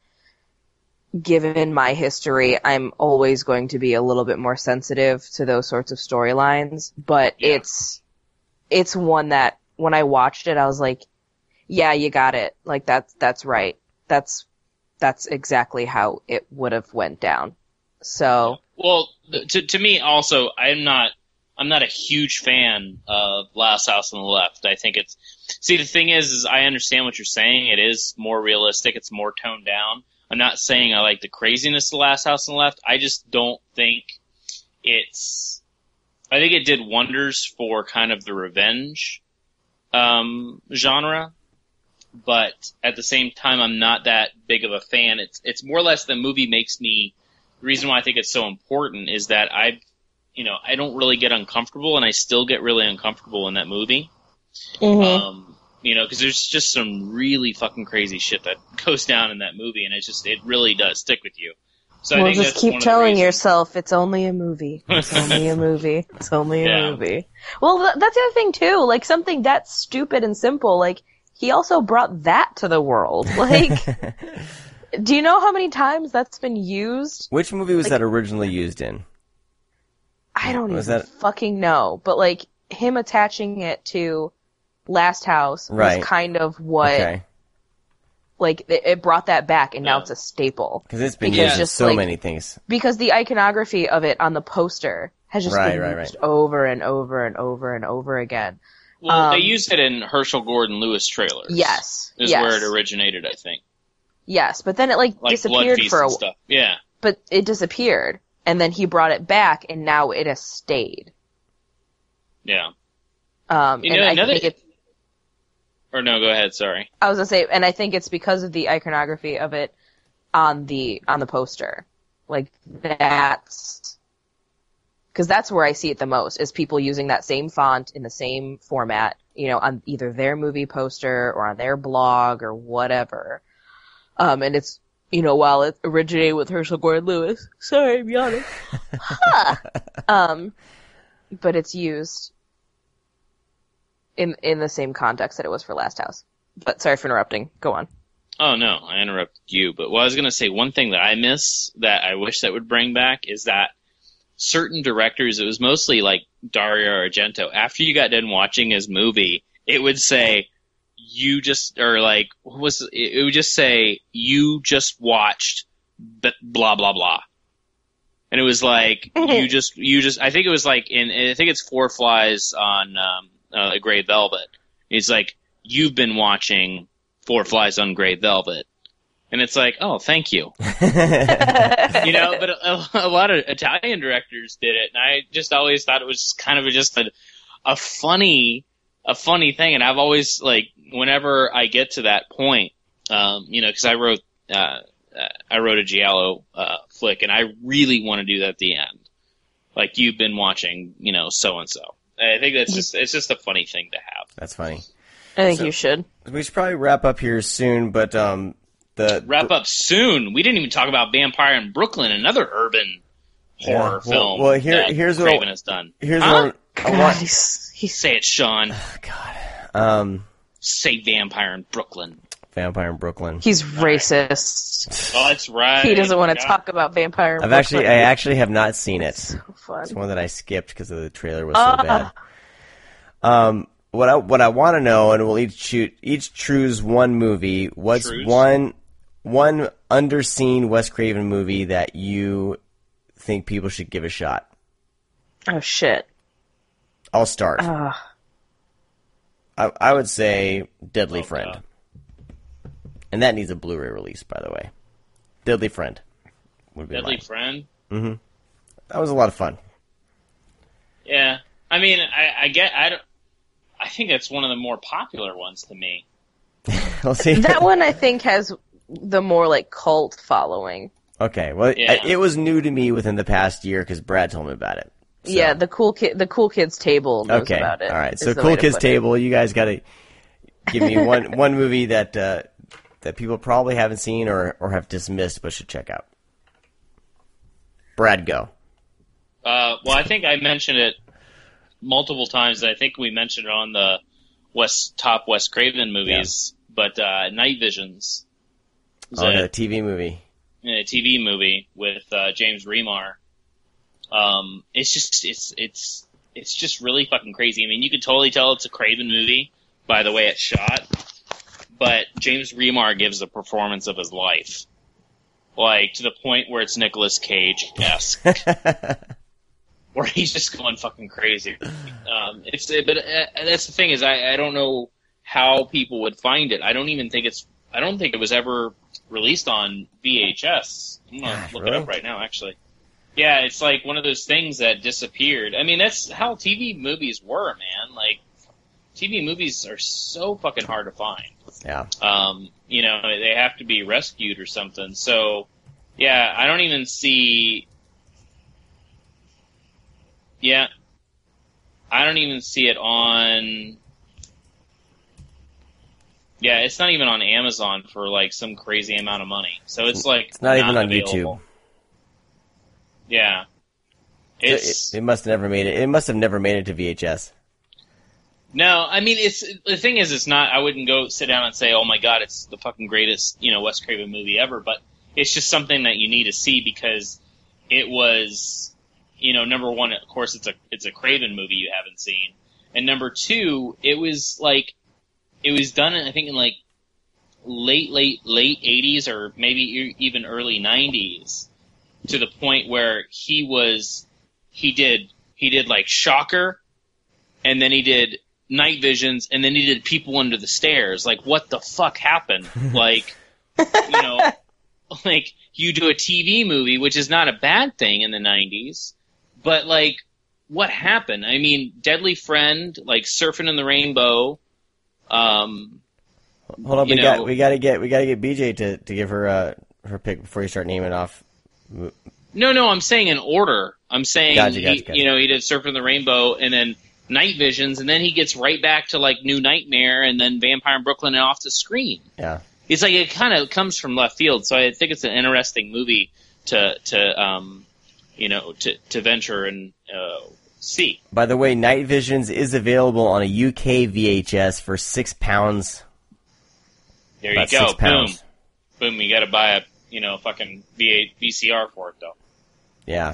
given my history, I'm always going to be a little bit more sensitive to those sorts of storylines, but Yeah. it's, it's one that when I watched it, I was like, yeah, you got it. Like that's, that's right. That's, that's exactly how it would have went down. So, well, th- to to me also, I'm not I'm not a huge fan of Last House on the Left. I think it's see the thing is, is I understand what you're saying. It is more realistic. It's more toned down. I'm not saying I like the craziness of Last House on the Left. I just don't think it's. I think it did wonders for kind of the revenge um, genre, but at the same time, I'm not that big of a fan. It's it's more or less the movie makes me. The reason why I think it's so important is that I, you know, I don't really get uncomfortable, and I still get really uncomfortable in that movie. mhm. Um, You know, because there's just some really fucking crazy shit that goes down in that movie, and it just it really does stick with you. So well, I think just that's keep one of the telling reasons. yourself it's only a movie. It's only a movie. It's only a Yeah. movie. Well, th- that's the other thing too. Like something that's stupid and simple. Like he also brought that to the world. Like, do you know how many times that's been used? Which movie was Like- that originally used in? I don't Was even that- fucking know. But like him attaching it to Last House Right. was kind of what. Okay. Like it, it brought that back, and now Yeah. it's a staple. Because it's been Because used in just, so like- many things. Because the iconography of it on the poster has just Right, been right, used right. over and over and over and over again. Well, they um, used it in Herschel Gordon Lewis trailers. Yes, Is yes, where it originated, I think. yes. But then it like, Like Blood disappeared Feast for a and stuff. Yeah. but it disappeared, and then he brought it back, and now it has stayed. Yeah. Um, You and know, I another- think it's Or no, go ahead, sorry. I was gonna say, and I think it's because of the iconography of it on the on the poster. Like that's because that's where I see it the most is people using that same font in the same format, you know, on either their movie poster or on their blog or whatever. Um, and it's you know while it originated with Herschel Gordon Lewis, sorry, I'm yawning. Ha! um, but it's used in in the same context that it was for Last House. But sorry for interrupting. Go on. Oh, no, I interrupted you. But what I was going to say, one thing that I miss that I wish that would bring back is that certain directors, it was mostly like Dario Argento, after you got done watching his movie, it would say, you just, or like, what was it? It would just say, you just watched b- blah, blah, blah. And it was like, you just, you just, I think it was like in, I think it's Four Flies on um, uh, Grey Velvet. It's like, you've been watching Four Flies on Grey Velvet. And it's like, oh, thank you. You know, but a, a lot of Italian directors did it, and I just always thought it was kind of just a, a funny, a funny thing. And I've always, like, whenever I get to that point, um, you know, because I wrote, uh, uh, I wrote a Giallo uh, flick, and I really want to do that at the end. Like, you've been watching, you know, so and so. I think that's just, it's just a funny thing to have. That's funny. I think So- you should. We should probably wrap up here soon, but um, the Wrap up soon. We didn't even talk about Vampire in Brooklyn, another urban Yeah, horror well- film. well, here- that here's what Craven I- has done. here's Huh? one. I God, want, he's, he's Say it, Sean. God, um, Say Vampire in Brooklyn. Vampire in Brooklyn. he's racist. Oh, that's right. He doesn't want to God. talk about Vampire. in I've actually, Brooklyn. I actually have not seen it. So fun. It's one that I skipped because the trailer was so Ah. bad. Um, what I what I want to know, and we'll each shoot each choose one movie. What's Choose? one one underseen Wes Craven movie that you think people should give a shot? Oh shit. I'll start. Uh, I, I would say Deadly Oh, Friend, God. and that needs a Blu-ray release, by the way. Deadly Friend would be Deadly mine. Friend. That was a lot of fun. Yeah, I mean, I, I get. I don't. I think that's one of the more popular ones to me. We'll see. that one I think has the more like cult following. Okay, well, Yeah. it, it was new to me within the past year because Brad told me about it. So- Yeah, the cool kid, the cool kids table knows Okay. about it. All right. is So the Cool way to Kids put it. Table, you guys got to give me one one movie that uh, that people probably haven't seen or or have dismissed but should check out. Brad, go. Uh, well, I think I mentioned it multiple times. I think we mentioned it on the West top Wes Craven movies, but uh, Night Visions is Oh, a, the T V movie. a T V movie with uh, James Remar. Um, it's just it's it's it's just really fucking crazy. I mean, you could totally tell it's a Craven movie by the way it's shot, but James Remar gives the performance of his life, like to the point where it's Nicolas Cage-esque. Where he's just going fucking crazy. Um, it's but uh, that's the thing is I, I don't know how people would find it. I don't even think it's I don't think it was ever released on V H S. I'm gonna Gosh, look really? it up right now, actually. Yeah, it's like one of those things that disappeared. I mean, that's how T V movies were, man. Like T V movies are so fucking hard to find. Yeah. Um, you know, they have to be rescued or something. So, yeah, I don't even see. Yeah, I don't even see it on. Yeah, it's not even on Amazon for like some crazy amount of money. So it's like it's not, not even on available. YouTube. Yeah, it's it, it must have never made it. It must have never made it to V H S. No, I mean it's the thing is it's not. I wouldn't go sit down and say, "Oh my God, it's the fucking greatest, you know, Wes Craven movie ever." But it's just something that you need to see because it was, you know, number one, of course, it's a it's a Craven movie you haven't seen, and number two, it was like it was done, in, I think, in like late late late eighties or maybe even early nineties, to the point where he was he did he did like Shocker, and then he did Night Visions, and then he did People Under the Stairs. Like, what the fuck happened? Like, you know, like, you do a T V movie, which is not a bad thing in the nineties, but, like, what happened? I mean, Deadly Friend, like, Surfing in the Rainbow, um... Hold on, we know, got we got to get we got to get B J to, to give her uh, her pick before you start naming off. No, no, I'm saying in order. I'm saying, gotcha, gotcha, he, gotcha. you know, he did Surfing in the Rainbow, and then Night Visions, and then he gets right back to like New Nightmare, and then Vampire in Brooklyn, and off to Scream. Yeah, it's like it kind of comes from left field. So I think it's an interesting movie to to um, you know to to venture and uh, see. By the way, Night Visions is available on a U K V H S for six pounds. There you About go. six pounds. Boom, boom. You got to buy a you know fucking V C R for it though. Yeah.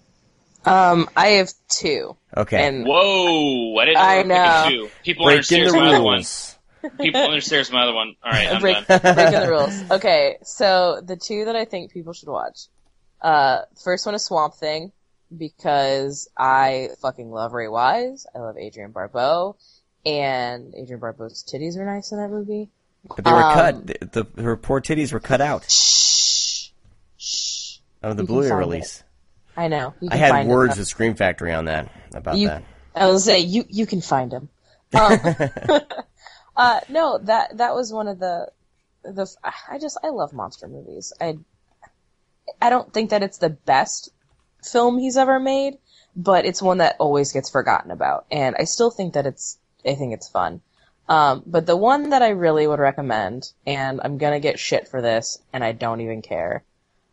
Um, I have two. Okay. And Whoa! I didn't know. I we were know. picking two. People Breaking understand the my other one. rules. People understand my other one. All right, I'm break, done. breaking the rules. Okay, so the two that I think people should watch. Uh, first one is Swamp Thing, because I fucking love Ray Wise. I love Adrienne Barbeau, and Adrienne Barbeau's titties are nice in that movie. But they were Um, cut. The, the her poor titties were cut out Shh, shh. of the You can Blu-ray find release. I know. You I can had find words it. with Scream Factory on that about You, that. I was say you you can find him. Um, uh, no, that that was one of the the. I just I love monster movies. I I don't think that it's the best film he's ever made, but it's one that always gets forgotten about, and I still think that it's. I think it's fun. Um, but the one that I really would recommend, and I'm gonna get shit for this, and I don't even care.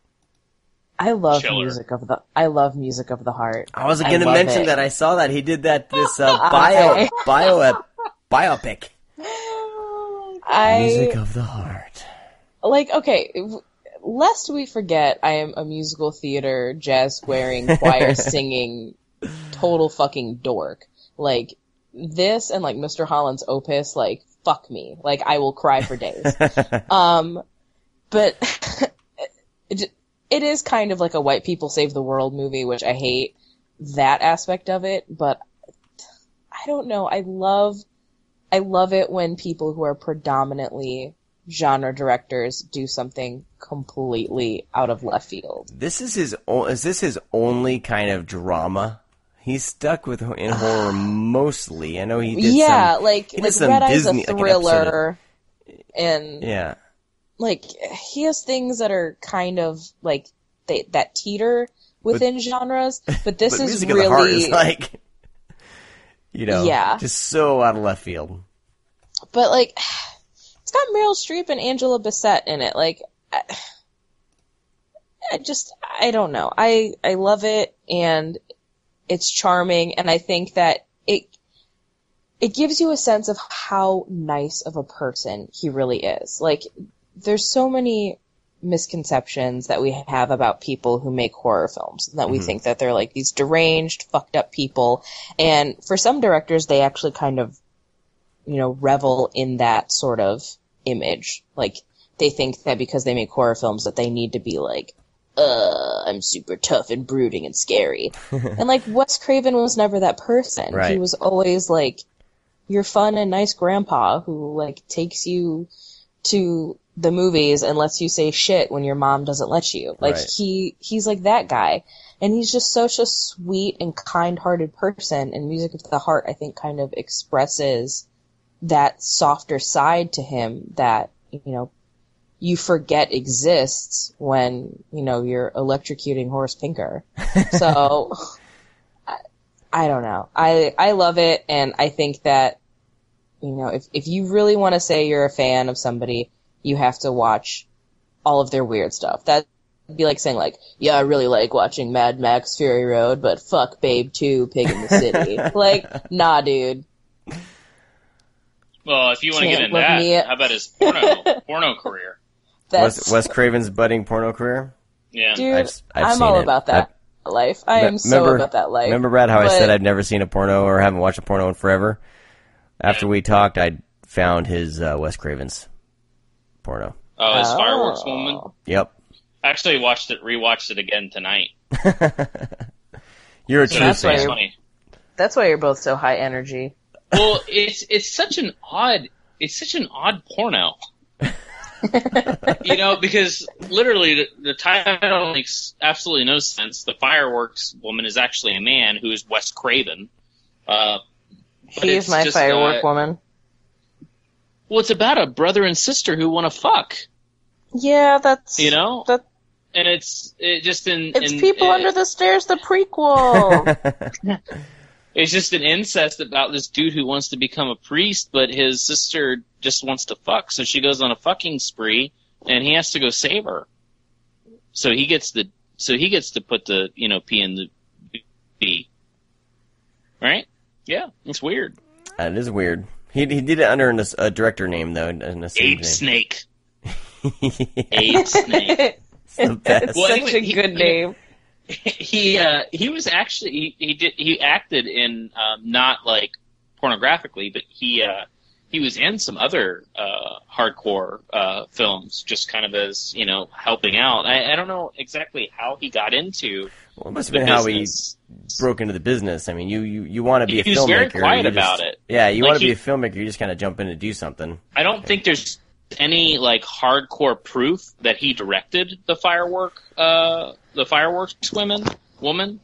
I love Chiller. music of the. I love music of the heart. I was going to love mention it. that. I saw that he did that this uh, bio I- bio ep- biopic. I Music of the Heart. like okay. w- Lest we forget, I am a musical theater, jazz wearing, choir singing, total fucking dork. Like this and like Mister Holland's Opus, like fuck me. Like I will cry for days. um, but it, it is kind of like a white people save the world movie, which I hate that aspect of it. But I don't know. I love, I love it when people who are predominantly genre directors do something completely out of left field. This is his. O- is this his only kind of drama? He's stuck with in horror mostly. I know he did yeah, some, like he did like some Red Eye's Disney, a like an episode thriller, and of- yeah, like he has things that are kind of like they that teeter within genres, but this but is Music of the Heart is really like, you know, Yeah. just so out of left field. but like it's got Meryl Streep and Angela Bassett in it. Like I, I just I don't know. I I love it, and it's charming, and I think that it it gives you a sense of how nice of a person he really is. Like there's so many misconceptions that we have about people who make horror films, that we think that they're like these deranged, fucked up people. And for some directors, they actually kind of, you know, revel in that sort of image. Like they think that because they make horror films that they need to be like, uh, I'm super tough and brooding and scary. And like Wes Craven was never that person. Right. He was always like your fun and nice grandpa who like takes you to the movies and lets you say shit when your mom doesn't let you. Like Right. he, he's like that guy. And he's just such a sweet and kind-hearted person, and Music of the Heart, I think, kind of expresses that softer side to him that, you know, you forget exists when, you know, you're electrocuting Horace Pinker. So, I, I don't know. I, I love it, and I think that, you know, if if you really want to say you're a fan of somebody, you have to watch all of their weird stuff. That'd be like saying like, yeah, I really like watching Mad Max Fury Road, but fuck Babe two, Pig in the City. Like, nah, dude. Well, if you want to get Can't into look that, me up. how about his porno porno career? That's, Wes, Wes Craven's budding porno career. Yeah. dude, I've, I've I'm seen all it. about that life. I am so remember, about that life. Remember, Brad, how I But- said I've never seen a porno or haven't watched a porno in forever? After we talked, I found his uh, Wes Craven's porno. Oh, his Oh. Fireworks Woman. Yep. I actually watched it, rewatched it again tonight. You're a So true that's why it's fan. you're- funny. That's why you're both so high energy. Well, it's it's such an odd it's such an odd porno. You know, because literally the, the title makes absolutely no sense. The Fireworks Woman is actually a man who is Wes Craven. Uh, but He is it's my just, firework uh, woman. Well, it's about a brother and sister who want to fuck. Yeah, that's You know, that. and it's it just in It's in, People uh, Under the Stairs, the prequel. It's just an incest about this dude who wants to become a priest, but his sister just wants to fuck, so she goes on a fucking spree, and he has to go save her. So he gets the so he gets to put the you know P in the B. Right? Yeah, it's weird. That is weird. He he did it under an, a director name though, an assumed Ape name. Snake. Ape Snake. It's the best. Well, Such anyway, a he- good he- name. He uh, he was actually he, he did he acted in um, not like pornographically, but he uh, he was in some other uh, hardcore uh, films, just kind of as you know helping out. I, I don't know exactly how he got into Well, it must have the been how he business. broke into the business. I mean, you you, you want to be a He was filmmaker. very quiet you just- about it. Yeah, you Like want to be he- a filmmaker. You just kind of jump in and do something. I don't think there's any like hardcore proof that he directed the firework uh, the fireworks women woman.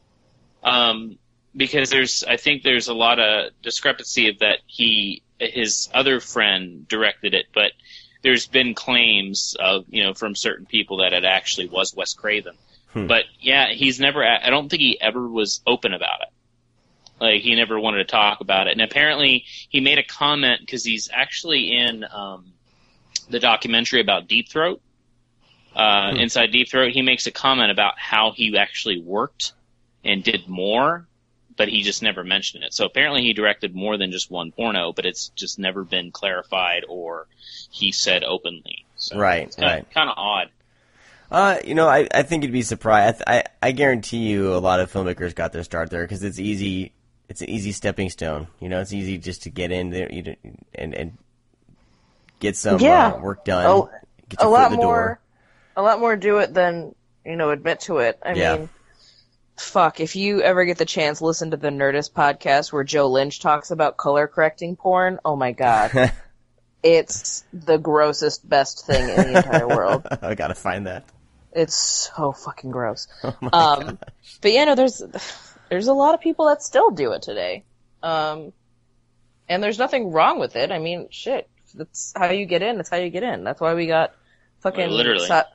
Um, because there's, I think there's a lot of discrepancy of that he, his other friend directed it, but there's been claims of, you know, from certain people that it actually was Wes Craven. Hmm. But yeah, he's never, I don't think he ever was open about it. Like, he never wanted to talk about it. And apparently he made a comment because he's actually in, um, the documentary about Deep Throat. Uh, Hmm. Inside Deep Throat, he makes a comment about how he actually worked and did more, but he just never mentioned it. So apparently he directed more than just one porno, but it's just never been clarified or he said openly. So Right, it's kinda, right. kind of odd. Uh, you know, I, I think you'd be surprised. I, I I guarantee you, a lot of filmmakers got their start there because it's easy. It's an easy stepping stone. You know, it's easy just to get in there you know, and and get some Yeah. uh, work done. Oh, get your a foot lot in the more, door. a lot more do it than you know admit to it. I Yeah. mean, fuck. If you ever get the chance, listen to the Nerdist podcast where Joe Lynch talks about color correcting porn. Oh my god, it's the grossest, best thing in the entire world. I gotta find that. It's so fucking gross. Oh my Um, but yeah, no, there's there's a lot of people that still do it today, um, and there's nothing wrong with it. I mean, shit, that's how you get in. That's how you get in. That's why we got fucking Well, literally. Sa-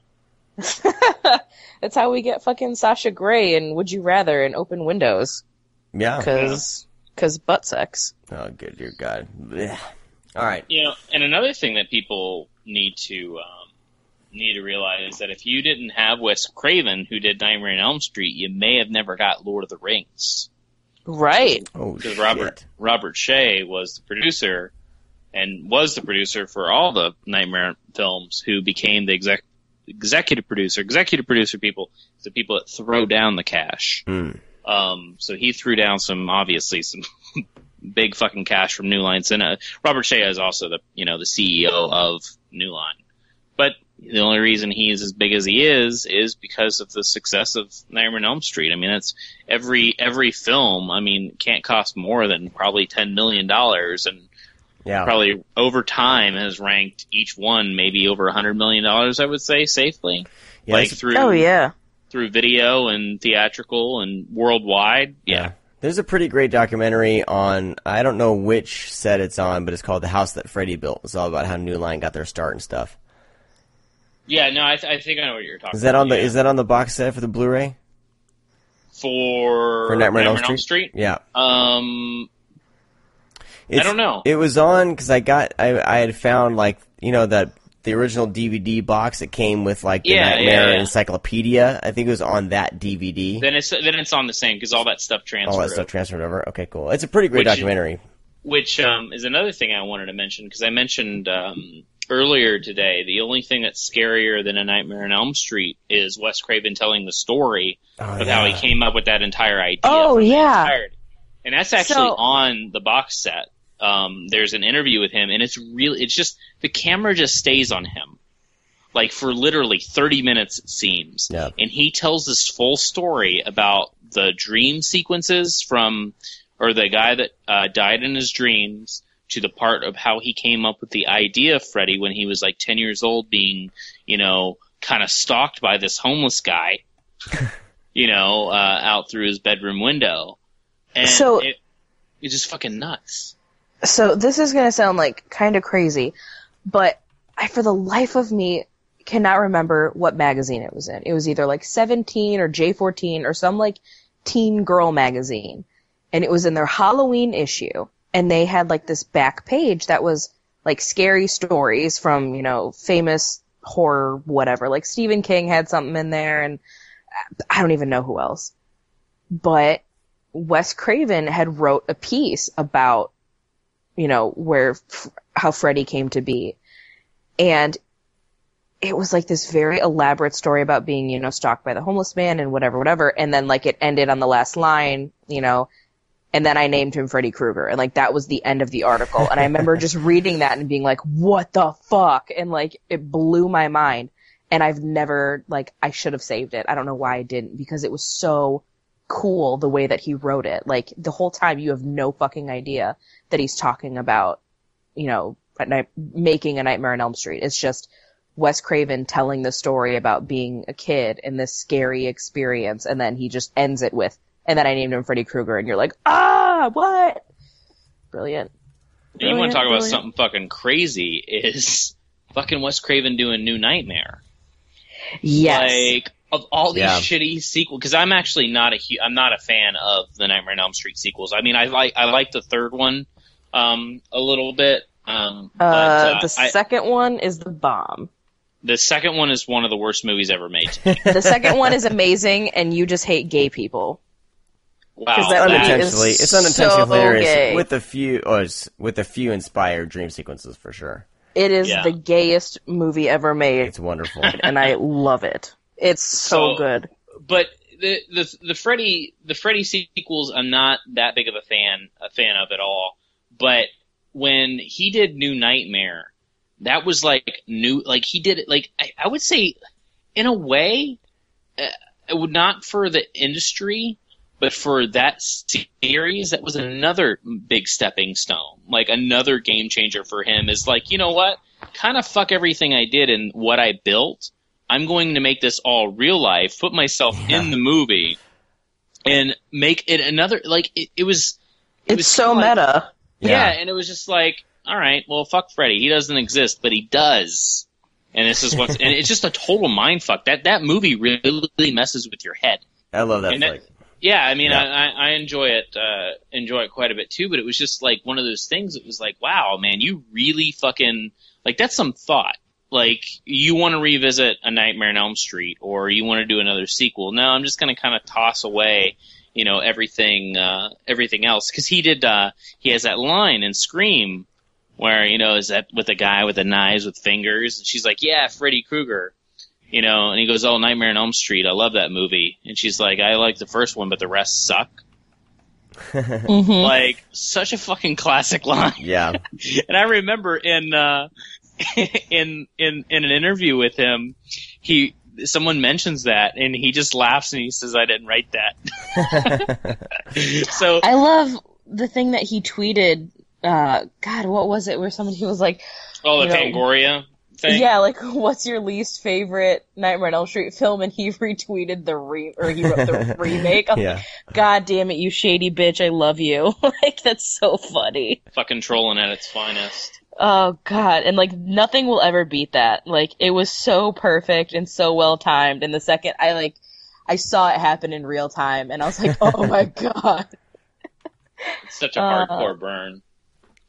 that's how we get fucking Sasha Grey and Would You Rather and Open Windows Yeah. because because butt sex. Oh, good dear God. Blech. All right. You know, and another thing that people need to um, need to realize is that if you didn't have Wes Craven, who did Nightmare on Elm Street, you may have never got Lord of the Rings. Right. Oh Because shit. Robert Robert Shea was the producer and was the producer for all the Nightmare films, who became the exec, executive producer. Executive producer people, the people that throw down the cash. Hmm. Um, so he threw down some, obviously, some big fucking cash from New Line Cinema. Robert Shea is also the, you know, the C E O of New Line. But the only reason he is as big as he is is because of the success of Nightmare on Elm Street. I mean, that's every every film. I mean, can't cost more than probably ten million dollars, and Yeah. probably over time has ranked each one maybe over a hundred million dollars. I would say safely, Yeah, like it's- through Oh yeah. through video and theatrical and worldwide. Yeah. There's a pretty great documentary on, I don't know which set it's on, but it's called The House That Freddy Built. It's all about how New Line got their start and stuff. Yeah, no, I, th- I think I know what you're talking Is that about. on the yeah. is that on the box set for the Blu-ray? for, For Nightmare on Elm Elm Street? Street? Yeah. Um, It's, I don't know. It was on because I got I I had found like you know that the original D V D box that came with like the Yeah, Nightmare yeah, yeah. Encyclopedia. I think it was on that D V D. Then it's then it's on the same because all that stuff transferred. All that stuff transferred over. Okay, cool. It's a pretty great Which- documentary. Which um, is another thing I wanted to mention because I mentioned um, earlier today the only thing that's scarier than A Nightmare on Elm Street is Wes Craven telling the story Oh, of yeah. how he came up with that entire idea. Oh, from the yeah. entirety. And that's actually So- on the box set. Um, there's an interview with him, and it's really it's just the camera just stays on him. Like for literally thirty minutes, it seems. Yeah. And he tells this full story about the dream sequences from, or the guy that uh, died in his dreams, to the part of how he came up with the idea of Freddy when he was like ten years old, being, you know, kind of stalked by this homeless guy, you know, uh, out through his bedroom window. And So- it, it's just fucking nuts. So this is going to sound like kind of crazy, but I, for the life of me, cannot remember what magazine it was in. It was either like seventeen or J fourteen or some like teen girl magazine. And it was in their Halloween issue. And they had like this back page that was like scary stories from, you know, famous horror, whatever. Like Stephen King had something in there, and I don't even know who else. But Wes Craven had wrote a piece about, you know, where, how Freddy came to be. And it was like this very elaborate story about being, you know, stalked by the homeless man and whatever, whatever. And then like it ended on the last line, you know, and then I named him Freddy Krueger. And like that was the end of the article. And I remember just reading that and being like, what the fuck? And like it blew my mind. And I've never, like, I should have saved it. I don't know why I didn't, because it was so cool the way that he wrote it. Like the whole time you have no fucking idea that he's talking about, you know, a night, making A Nightmare on Elm Street. It's just Wes Craven telling the story about being a kid and this scary experience, and then he just ends it with, and then I named him Freddy Krueger, and you're like, ah, what? Brilliant. And you want to Brilliant, talk about brilliant. something fucking crazy is fucking Wes Craven doing New Nightmare. Yes. Like, of all these Yeah. shitty sequels, because I'm actually not a hu- I'm not a fan of the Nightmare on Elm Street sequels. I mean, I like I like the third one um, a little bit. Um, but, uh, uh, the I- second one is the bomb. the second one is one of the worst movies ever made. The second one is amazing, and you just hate gay people. Wow, Because that movie is Unintentionally, it's unintentionally so hilarious gay. with a few, oh, it's with a few inspired dream sequences for sure. It is Yeah. the gayest movie ever made, It's wonderful. and I love it. It's so, So- good. but the the the Freddy the Freddy sequels, I'm not that big of a fan a fan of at all. But when he did New Nightmare, that was like new. Like he did it. Like I, I would say, in a way, uh, it would not for the industry, but for that series, that was another big stepping stone. Like another game changer for him is like, you know what? Kind of fuck everything I did and what I built. I'm going to make this all real life, put myself Yeah. in the movie, and make it another, like, it, it was... It It's was so kinda like- meta. Yeah. Yeah. and it was just like, all right, well, fuck Freddy. He doesn't exist, but he does. And this is what's... and it's just a total mindfuck. That, that movie really messes with your head. I love that And that- flick. Yeah, I mean, Yeah. I, I I enjoy it, uh, enjoy it quite a bit too, but it was just like one of those things that was like, wow, man, you really fucking, like, that's some thought. Like, you want to revisit A Nightmare on Elm Street, or you want to do another sequel. No, I'm just going to kind of toss away, you know, everything, uh, everything else. Cause he did, uh, he has that line in Scream where, you know, is that with a guy with the knives with fingers? And she's like, yeah, Freddy Krueger. You know, and he goes, oh, Nightmare on Elm Street, I love that movie. And she's like, I like the first one, but the rest suck. Mm-hmm. Like, such a fucking classic line. Yeah. And I remember in, uh, in, in, in an interview with him, he, someone mentions that and he just laughs and he says, I didn't write that. So, I love the thing that he tweeted. Uh, God, what was it? Where somebody was like, oh, the you know, Fangoria thing? yeah, like, what's your least favorite Nightmare on Elm Street film? And he retweeted the re, or he wrote the remake. I'm Yeah. like, God damn it, you shady bitch, I love you. Like, that's so funny. Fucking trolling at its finest. Oh God, and like, nothing will ever beat that. Like, it was so perfect and so well timed. And the second I like, I saw it happen in real time, and I was like, oh my God. It's such a Uh, hardcore burn.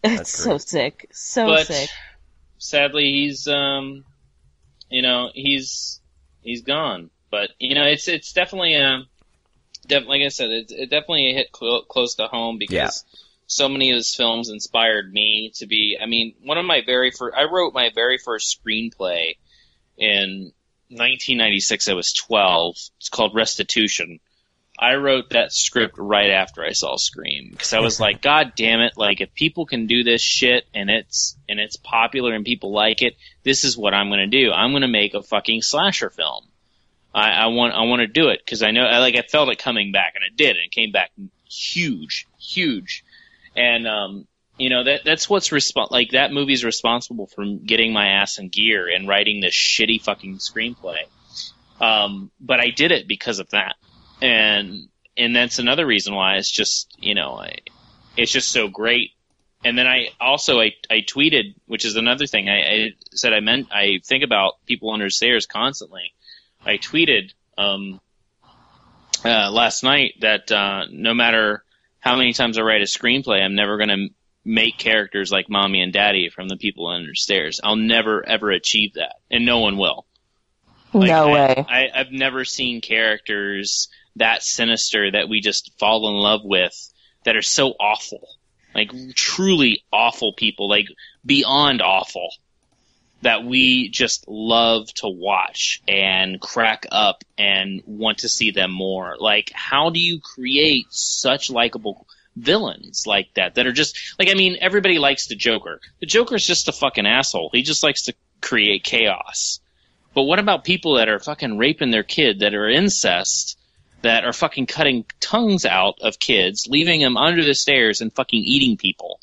It's so sick. So but sick. Sadly, he's, um, you know, he's, he's gone. But, you know, it's, it's definitely, um, def- like I said, it, it definitely hit cl- close to home because Yeah. so many of his films inspired me to be, I mean, one of my very first, I wrote my very first screenplay in nineteen ninety-six. I was twelve. It's called Restitution. I wrote that script right after I saw Scream because I was like, God damn it! Like, if people can do this shit and it's and it's popular and people like it, this is what I'm going to do. I'm going to make a fucking slasher film. I, I want I want to do it because I know I like I felt it coming back and it did and it came back huge, huge, and um, you know that that's what's resp- like that movie's responsible for getting my ass in gear and writing this shitty fucking screenplay. Um, but I did it because of that. And and that's another reason why it's just, you know, I, it's just so great. And then I also, I, I tweeted, which is another thing. I, I said I meant, I think about people under stairs constantly. I tweeted um, uh, last night that uh, no matter how many times I write a screenplay, I'm never going to make characters like Mommy and Daddy from the people under stairs. I'll never, ever achieve that. And no one will. Like, no way. I, I, I've never seen characters that sinister that we just fall in love with that are so awful, like truly awful people, like beyond awful, that we just love to watch and crack up and want to see them more. Like, how do you create such likable villains like that, that are just, like, I mean, everybody likes the Joker. The Joker's just a fucking asshole. He just likes to create chaos. But what about people that are fucking raping their kid, that are incest, that are fucking cutting tongues out of kids, leaving them under the stairs and fucking eating people?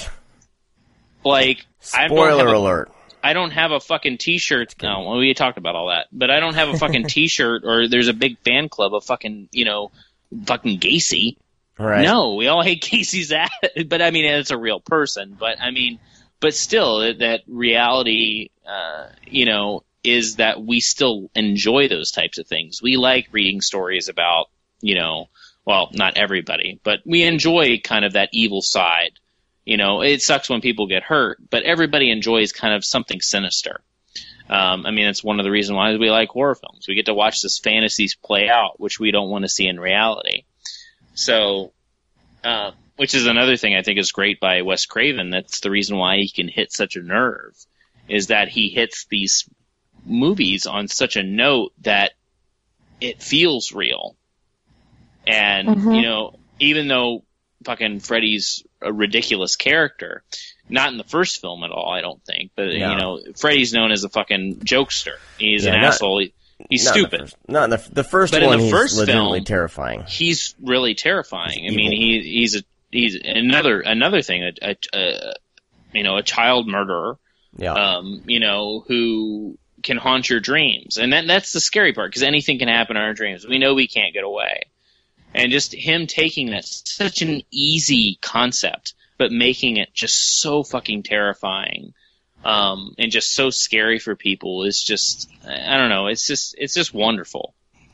Like, spoiler I alert. I don't have a fucking t-shirt. No, well, we talked about all that. But I don't have a fucking t-shirt or there's a big fan club of fucking, you know, fucking Gacy. Right. No, we all hate Casey's ass. But I mean, it's a real person. But I mean, but still, that reality, uh, you know, is that we still enjoy those types of things. We like reading stories about, you know, well, not everybody, but we enjoy kind of that evil side. You know, it sucks when people get hurt, but everybody enjoys kind of something sinister. Um, I mean, it's one of the reasons why we like horror films. We get to watch this fantasies play out, which we don't want to see in reality. So, uh, which is another thing I think is great by Wes Craven. That's the reason why he can hit such a nerve, is that he hits these movies on such a note that it feels real. And, mm-hmm. you know, even though fucking Freddy's a ridiculous character, not in the first film at all, I don't think, but, no. you know, Freddy's known as a fucking jokester. He's yeah, an not, asshole. He, he's not stupid. In first, not in the, the first but one, in the he's first legitimately film, terrifying. He's really terrifying. He's I mean, he, he's a, he's another, another thing, a, a, a, you know, a child murderer, yeah. um, you know, who can haunt your dreams. And that, that's the scary part, because anything can happen in our dreams. We know we can't get away. And just him taking that, such an easy concept, but making it just so fucking terrifying, um, and just so scary for people is just, I don't know, it's just, it's just wonderful.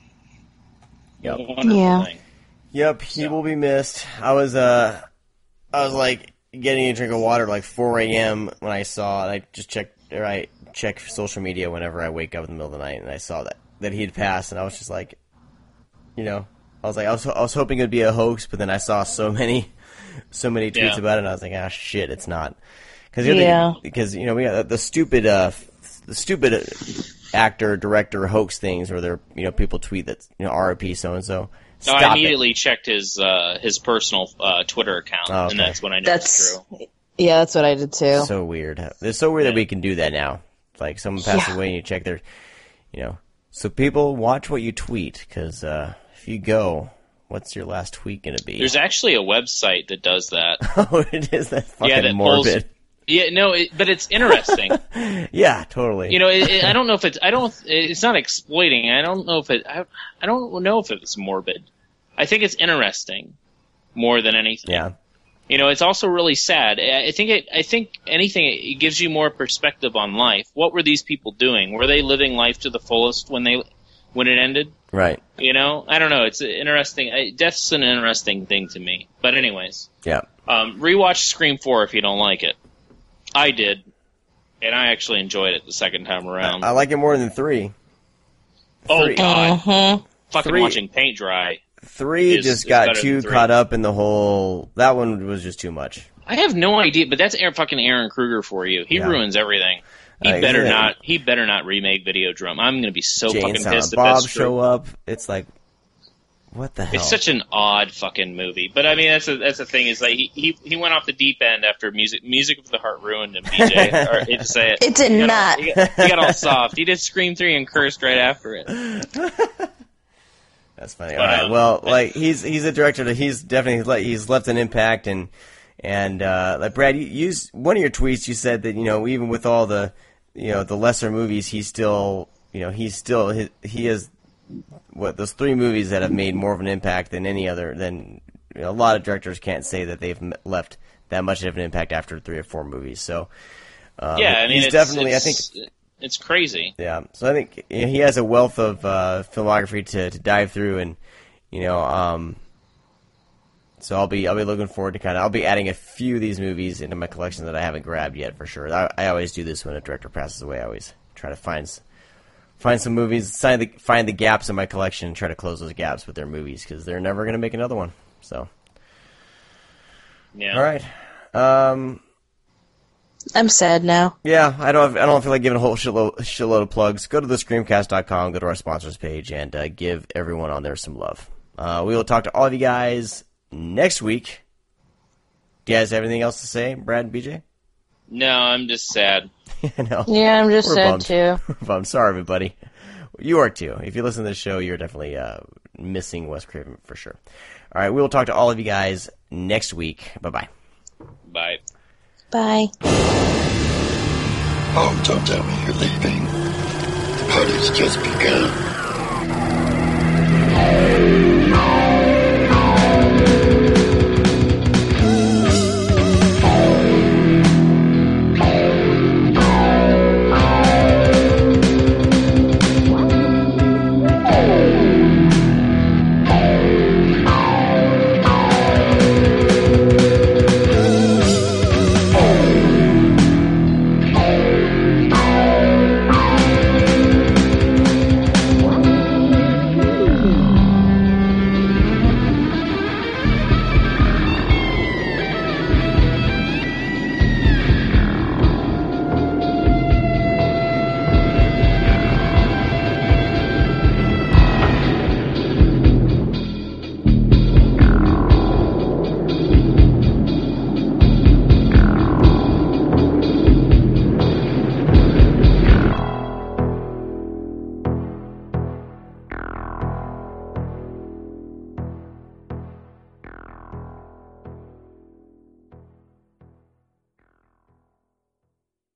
Yep. Wonderful yeah. thing. Yep, he so. will be missed. I was, uh, I was like getting a drink of water at like four a.m. when I saw, and I just checked, or I check social media whenever I wake up in the middle of the night, and I saw that, that he had passed, and I was just like, you know, I was like, I was, I was hoping it would be a hoax, but then I saw so many, so many tweets yeah. about it, and I was like, ah, shit, it's not. Because yeah. because you know we got the stupid, uh, the stupid actor director hoax things, where they're you know people tweet that you know R I P so and so. No, I immediately it. checked his uh, his personal uh, Twitter account, oh, okay. and that's when I knew that's, it was true. Yeah, that's what I did too. So weird. It's so weird yeah. that we can do that now. Like someone passes yeah. away and you check their, you know. So people, watch what you tweet, because uh, if you go, what's your last tweet going to be? There's actually a website that does that. Oh, it is? That fucking yeah, that morbid. Pulls, yeah, no, it, but it's interesting. Yeah, totally. You know, it, it, I don't know if it's, I don't, it's not exploiting. I don't know if it, I, I don't know if it's morbid. I think it's interesting more than anything. Yeah. You know, it's also really sad. I think it, I think anything, it gives you more perspective on life. What were these people doing? Were they living life to the fullest when they, when it ended? Right. You know, I don't know. It's interesting. I, death's an interesting thing to me. But anyways. Yeah. Um, rewatch Scream four if you don't like it. I did, and I actually enjoyed it the second time around. I, I like it more than three. Oh, three. God. Uh-huh. Fucking Three. watching paint dry. Three Is- just is got better too than three. caught up in the whole... That one was just too much. I have no idea, but that's Aaron, fucking Aaron Kruger for you. He Yeah. ruins everything. He Uh, better yeah. not. He better not remake Videodrome. I'm going to be so Jay and fucking Silent pissed if Bob that's true. show up. It's like... What the hell? It's such an odd fucking movie, but I mean that's a, that's the thing is like he, he he went off the deep end after music music of the heart ruined him. B J, or hate to say it, It did He got not. All, he, got, he got all soft. He did Scream three and cursed right after it. That's funny. But, All right. um, Well, like he's he's a director that he's definitely le- he's left an impact, and and uh, like Brad, you used one of your tweets. You said that you know even with all the you know the lesser movies, he's still you know he's still he, he is what those three movies that have made more of an impact than any other. Than you know, a lot of directors can't say that they've m- left that much of an impact after three or four movies. So um, Yeah, I mean he's it's, definitely it's, I think. it's crazy. Yeah, so I think you know, he has a wealth of uh, filmography to, to dive through, and you know, um, so I'll be I'll be looking forward to kind of I'll be adding a few of these movies into my collection that I haven't grabbed yet for sure. I, I always do this when a director passes away. I always try to find s- find some movies, find the, find the gaps in my collection, and try to close those gaps with their movies because they're never going to make another one. So, Yeah. all right. Um, I'm sad now. Yeah, I don't. I don't feel like giving a whole shitload, shitload of plugs. Go to the screamcast dot com, go to our sponsors page, and uh, give everyone on there some love. Uh, we will talk to all of you guys next week. Do you guys have anything else to say, Brad and B J? No, I'm just sad. No. Yeah, I'm just We're sad bummed. too. We're bummed. Sorry, everybody. You are too. If you listen to this show, you're definitely uh, missing Wes Craven for sure. All right, we will talk to all of you guys next week. Bye bye. Bye. Bye. Oh, don't tell me you're leaving. The party's just begun.